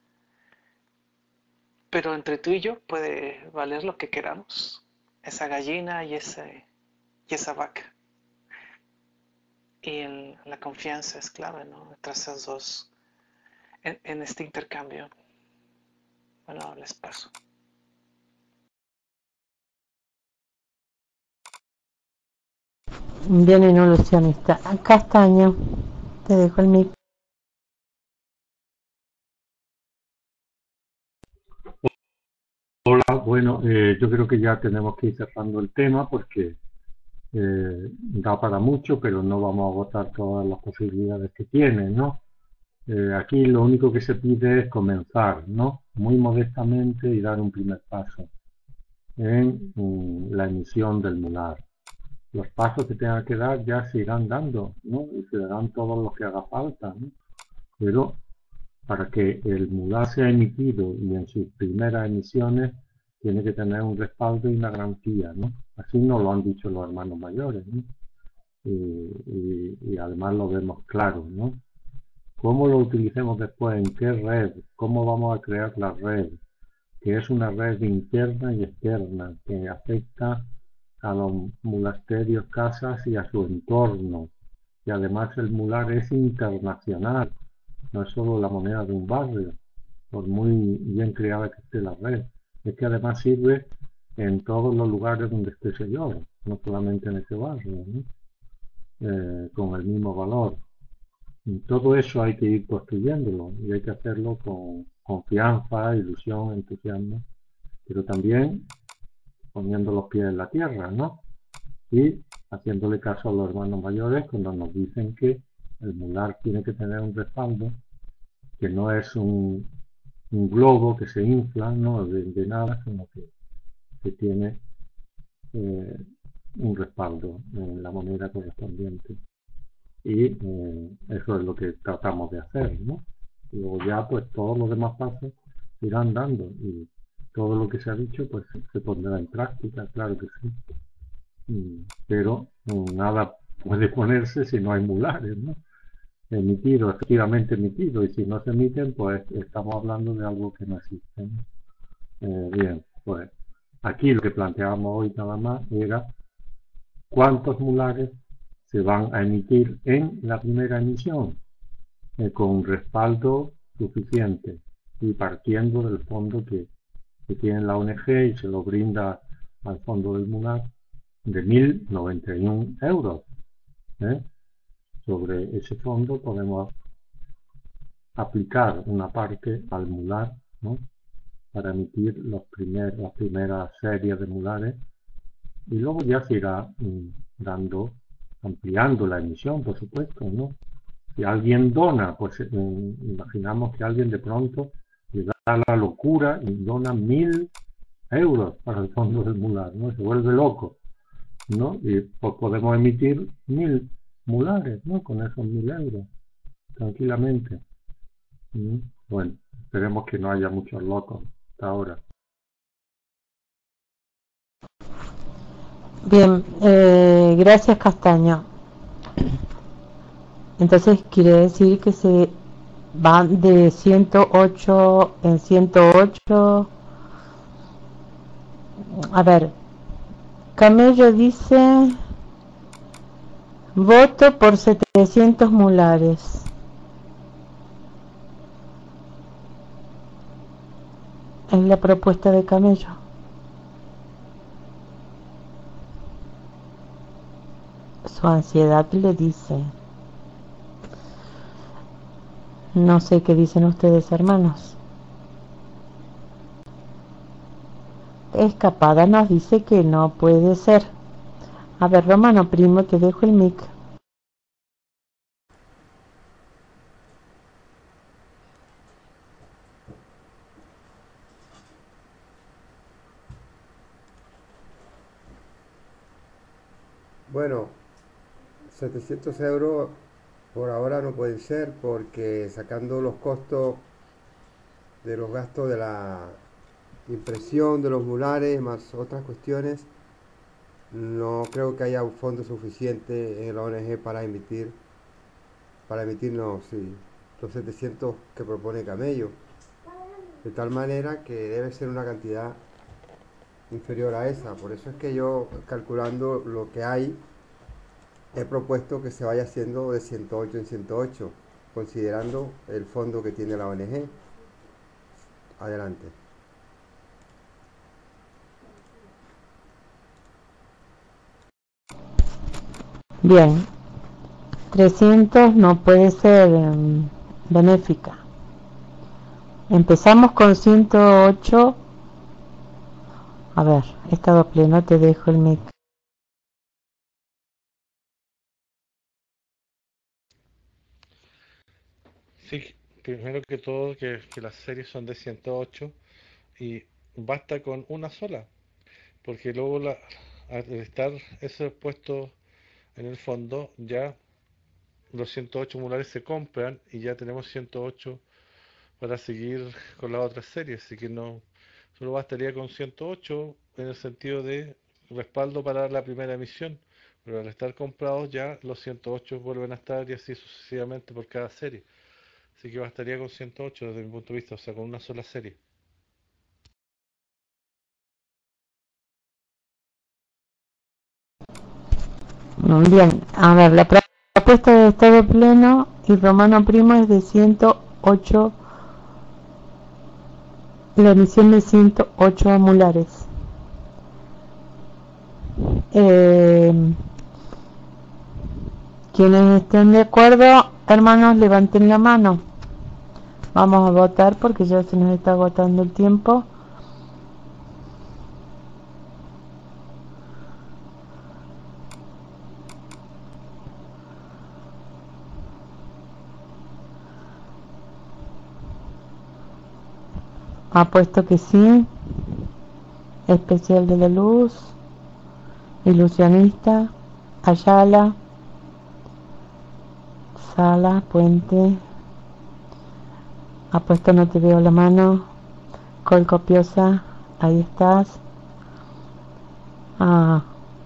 Pero entre tú y yo puede valer lo que queramos. Esa gallina y, ese, y esa vaca. Y el, la confianza es clave, ¿no? Entre esas dos. En, en este intercambio. Bueno, les paso. Bien, ilusionista. Castaño, te dejo el mic. Hola, bueno, eh, yo creo que ya tenemos que ir cerrando el tema porque eh, da para mucho, pero no vamos a agotar todas las posibilidades que tiene, ¿no? Eh, aquí lo único que se pide es comenzar, ¿no? Muy modestamente y dar un primer paso en mm, la emisión del mular. Los pasos que tengan que dar ya se irán dando, ¿no? Y se darán todos los que haga falta, ¿no? Pero para que el mular sea emitido y en sus primeras emisiones tiene que tener un respaldo y una garantía, ¿no? Así nos lo han dicho los hermanos mayores, ¿no? Y, y, y además lo vemos claro, ¿no? ¿Cómo lo utilicemos después? ¿En qué red? ¿Cómo vamos a crear la red? Que es una red interna y externa que afecta a los monasterios, casas y a su entorno. Y además el mular es internacional, no es solo la moneda de un barrio, por muy bien creada que esté la red. Es que además sirve en todos los lugares donde esté ese yo, no solamente en ese barrio, ¿no? Eh, con el mismo valor. Y todo eso hay que ir construyéndolo y hay que hacerlo con confianza, ilusión, entusiasmo, pero también poniendo los pies en la tierra, ¿no? Y haciéndole caso a los hermanos mayores cuando nos dicen que el mular tiene que tener un respaldo, que no es un, un globo que se infla, no de, de nada, sino que, que tiene eh, un respaldo en la moneda correspondiente. Y eh, eso es lo que tratamos de hacer, ¿no? Y luego ya pues todos los demás pasos se irán dando y todo lo que se ha dicho pues se pondrá en práctica, claro que sí. Mm, pero mm, nada puede ponerse si no hay mulares, ¿no? Emitido, efectivamente emitido, y si no se emiten pues estamos hablando de algo que no existe, ¿no? Eh, bien, pues aquí lo que planteábamos hoy nada más era cuántos mulares se van a emitir en la primera emisión eh, con respaldo suficiente y partiendo del fondo que, que tiene la O N G y se lo brinda al fondo del mular de mil noventa y uno euros. ¿eh? Sobre ese fondo podemos aplicar una parte al mular, ¿no? Para emitir los primer, las primeras series de mulares y luego ya se irá mm, dando, ampliando la emisión, por supuesto, ¿no? Si alguien dona, pues eh, imaginamos que alguien de pronto le da la locura y dona mil euros para el fondo del mular, ¿no? Se vuelve loco, ¿no? Y pues podemos emitir mil mulares, ¿no? Con esos mil euros, tranquilamente. ¿Mm? Bueno, esperemos que no haya muchos locos hasta ahora. Bien, eh, gracias Castaño. Entonces quiere decir que se van de ciento ocho en ciento ocho. A ver, Camello dice voto por setecientos mulares. Es la propuesta de Camello. Su ansiedad le dice. No sé qué dicen ustedes, hermanos. Escapada nos dice que no puede ser. A ver, Romano Primo, te dejo el mic. Bueno, setecientos euros por ahora no pueden ser porque sacando los costos de los gastos de la impresión de los mulares más otras cuestiones, no creo que haya un fondo suficiente en la O N G para emitir, para emitirnos sí, los setecientos que propone Camello. De tal manera que debe ser una cantidad inferior a esa. Por eso es que yo, calculando lo que hay, he propuesto que se vaya haciendo de ciento ocho en ciento ocho, considerando el fondo que tiene la O N G. Adelante. Bien, trescientos no puede ser um, benéfica. Empezamos con ciento ocho. A ver, estado pleno, te dejo el mic. Sí, primero que todo que, que las series son de ciento ocho y basta con una sola, porque luego la, al estar eso puesto en el fondo, ya los ciento ocho mulares se compran y ya tenemos ciento ocho para seguir con las otras series, así que no, solo bastaría con ciento ocho en el sentido de respaldo para la primera emisión, pero al estar comprados ya los ciento ocho vuelven a estar y así sucesivamente por cada serie. Así que bastaría con ciento ocho desde mi punto de vista, o sea, con una sola serie. Bien, a ver, la propuesta de estado pleno y Romano Primo es de ciento ocho, la emisión de ciento ocho mulares. Eh, quienes estén de acuerdo, hermanos, levanten la mano. Vamos a votar porque ya se nos está agotando el tiempo. Apuesto que sí. Especial de la luz. Ilusionista. Ayala. Sala, Puente. Apuesto no te veo la mano. Col Copiosa. Ahí estás. Ah.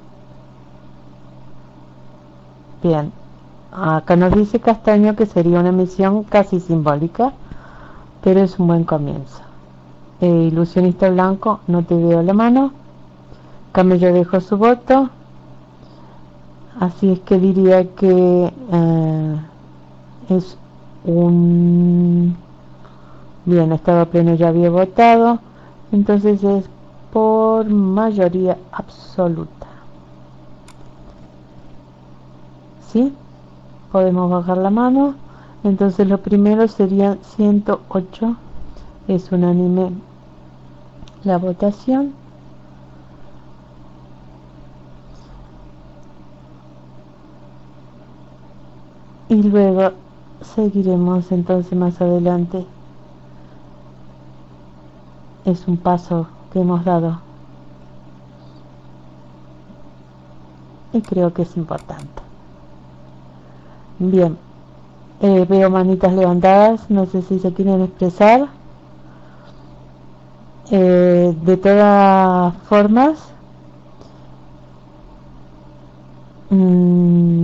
Bien. Acá nos dice Castaño que sería una misión casi simbólica, pero es un buen comienzo. Eh, ilusionista blanco, no te veo la mano. Camello dejó su voto. Así es que diría que eh, es un... Bien, estado pleno ya había votado. Entonces es por mayoría absoluta. ¿Sí? Podemos bajar la mano. Entonces lo primero sería ciento ocho. Es unánime la votación. Y luego seguiremos entonces más adelante. Es un paso que hemos dado y creo que es importante. Bien, eh, veo manitas levantadas, no sé si se quieren expresar. Eh, de todas formas, mm,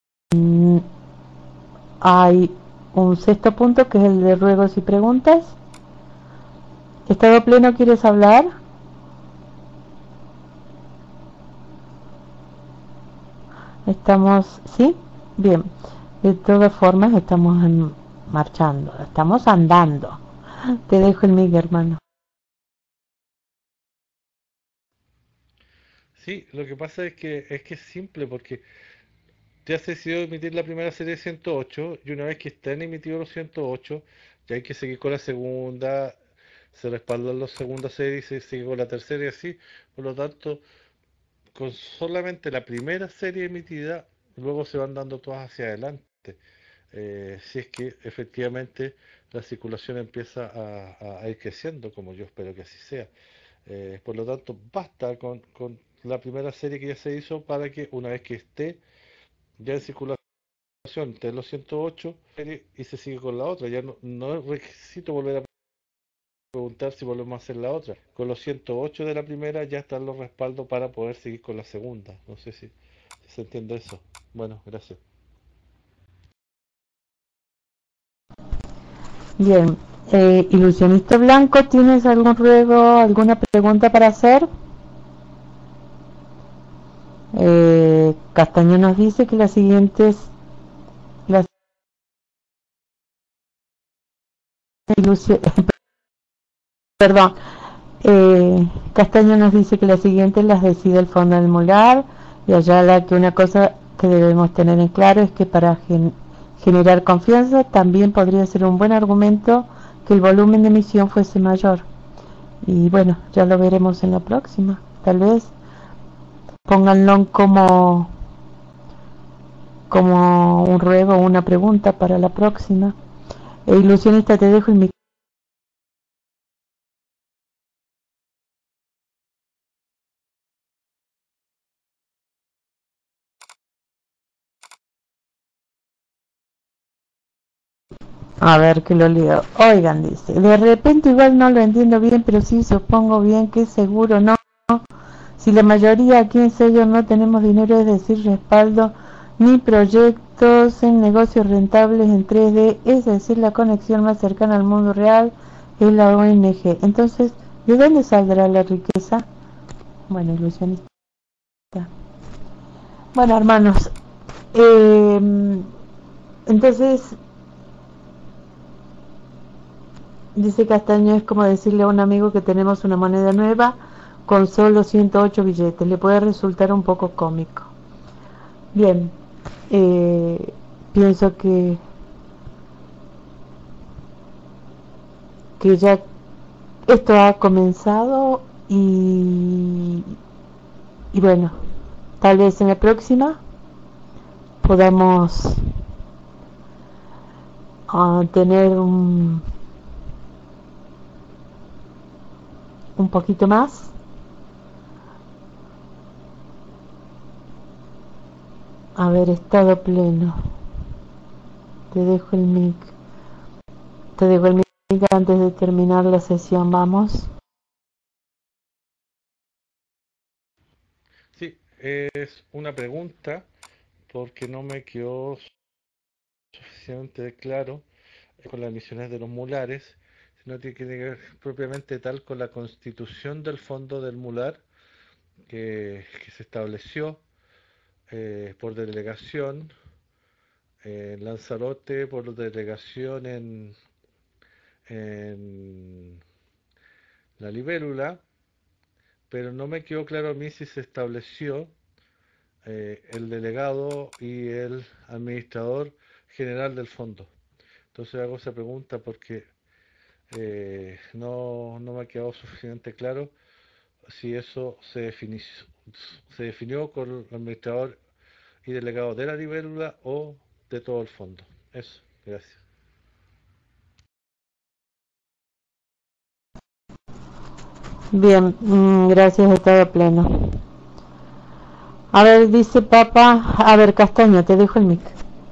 hay un sexto punto que es el de ruegos y preguntas. Estado pleno, ¿quieres hablar? Estamos, ¿sí? Bien. De todas formas, estamos en, marchando, estamos andando. Te dejo el mic, hermano. Sí, lo que pasa es que es que es simple porque ya se decidió emitir la primera serie de ciento ocho y una vez que están emitidos los ciento ocho, ya hay que seguir con la segunda, se respaldan las segundas series y se sigue con la tercera y así. Por lo tanto, con solamente la primera serie emitida, luego se van dando todas hacia adelante. Eh, si es que efectivamente la circulación empieza a, a- a ir creciendo, como yo espero que así sea. Eh, por lo tanto, basta con, con la primera serie que ya se hizo para que una vez que esté ya en circulación, de los ciento ocho serie y se sigue con la otra. Ya no, no es requisito volver a preguntar si volvemos a hacer la otra. Con los ciento ocho de la primera ya están los respaldos para poder seguir con la segunda. No sé si, si se entiende eso. Bueno, gracias. Bien. Eh, ilusionista blanco, ¿tienes algún ruego, alguna pregunta para hacer? Eh, Castaño nos dice que las siguientes, las ilusio- perdón, eh, Castaño nos dice que las siguientes las decide el Fondo del Mular y Ayala que una cosa que debemos tener en claro es que para gen- generar confianza también podría ser un buen argumento que el volumen de emisión fuese mayor. Y bueno, ya lo veremos en la próxima. Tal vez pónganlo como como un ruego o una pregunta para la próxima. E ilusionista, te dejo el micrófono. A ver que lo leo. Oigan, dice, de repente igual no lo entiendo bien, pero sí supongo bien que seguro no. Si la mayoría aquí en sello no tenemos dinero, es decir, respaldo, ni proyectos en negocios rentables en tres D, es decir, la conexión más cercana al mundo real es la O N G. Entonces, ¿de dónde saldrá la riqueza? Bueno, ilusionista. Bueno, hermanos, eh, entonces, dice Castaño, es como decirle a un amigo que tenemos una moneda nueva con solo ciento ocho billetes. Le puede resultar un poco cómico. Bien, eh, pienso que, que ya esto ha comenzado y, y bueno, tal vez en la próxima podamos uh, tener un, un poquito más. A ver, estado pleno. Te dejo el mic. Te dejo el mic antes de terminar la sesión, vamos. Sí, es una pregunta porque no me quedó suficientemente claro con las emisiones de los mulares, sino que tiene que ver propiamente tal con la constitución del fondo del mular que, que se estableció eh, por delegación en Lanzarote, por delegación en, en la libélula, pero no me quedó claro a mí si se estableció eh, el delegado y el administrador general del fondo. Entonces hago esa pregunta porque eh, no, no me ha quedado suficientemente claro si eso se definió, se definió con el administrador y delegado de la libélula o de todo el fondo. Eso, gracias. Bien, mmm, gracias, estado pleno. A ver, dice Papa, a ver, Castaño, te dejo el mic.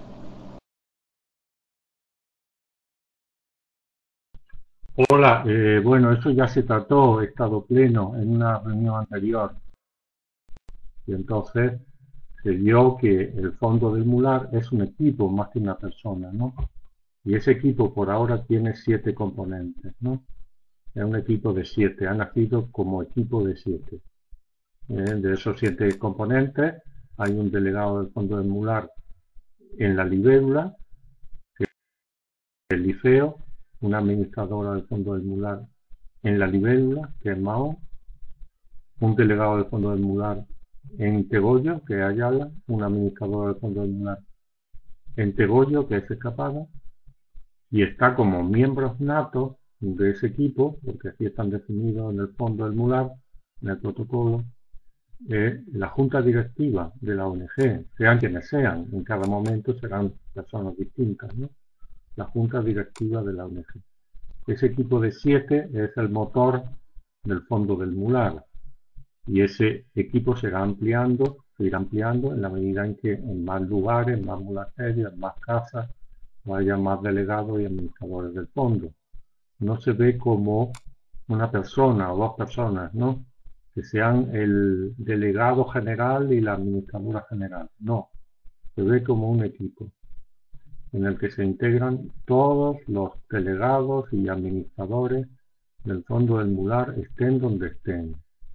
Hola, eh, bueno, eso ya se trató, estado pleno, en una reunión anterior. Y entonces se vio que el fondo del mular es un equipo más que una persona, ¿no? Y ese equipo por ahora tiene siete componentes, ¿no? Es un equipo de siete, ha nacido como equipo de siete. Eh, de esos siete componentes hay un delegado del fondo del mular en la libélula, que es el Liceo, una administradora del fondo del mular en la libélula, que es Mao, un delegado del fondo del mular en Tegollo, que es Ayala, un administrador del fondo del mular en Tegollo, que es Escapada, y está como miembros natos de ese equipo, porque así están definidos en el fondo del mular, en el protocolo, eh, la junta directiva de la O N G, sean quienes sean, en cada momento serán personas distintas, ¿no? La junta directiva de la O N G. Ese equipo de siete es el motor del fondo del mular, y ese equipo se irá ampliando, se irá ampliando en la medida en que en más lugares, en más mularterias, en más casas, haya más delegados y administradores del fondo. No se ve como una persona o dos personas, ¿no? Que sean el delegado general y la administradora general. No, se ve como un equipo en el que se integran todos los delegados y administradores del fondo del mular, estén donde estén.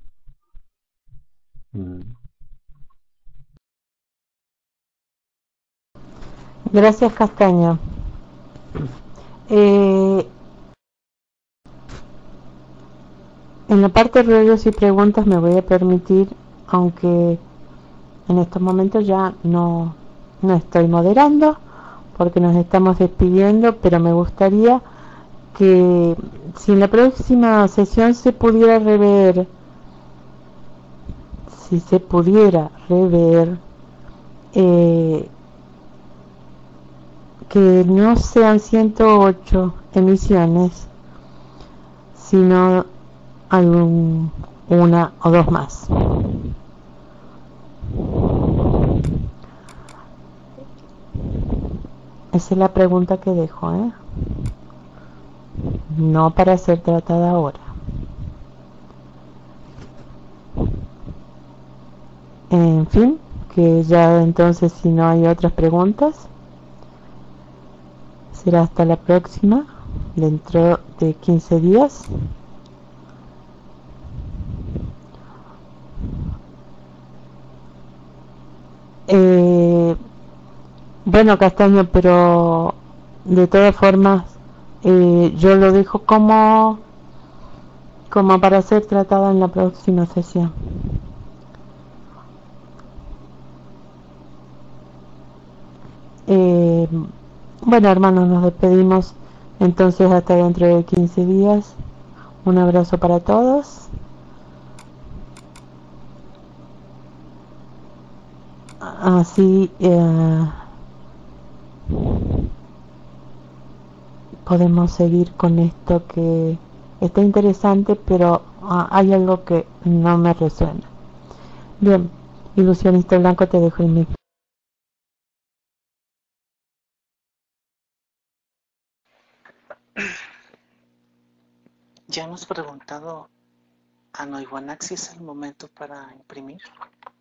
Mm. Gracias, Castaño. Eh, en la parte de ruegos y preguntas me voy a permitir, aunque en estos momentos ya no, no estoy moderando, porque nos estamos despidiendo, pero me gustaría que si en la próxima sesión se pudiera rever, si se pudiera rever, eh, que no sean ciento ocho emisiones, sino algún, una o dos más. Esa es la pregunta que dejo, ¿eh? No para ser tratada ahora. En fin, que ya entonces, si no hay otras preguntas, será hasta la próxima, dentro de quince días. Eh, bueno, Castaño, pero de todas formas, eh, yo lo dejo como, como para ser tratada en la próxima sesión. Eh, bueno, hermanos, nos despedimos entonces hasta dentro de quince días. Un abrazo para todos. Así eh, podemos seguir con esto que está interesante, pero uh, hay algo que no me resuena. Bien, ilusionista blanco, te dejo el micro. Ya hemos preguntado a Noiwanac si es el momento para imprimir.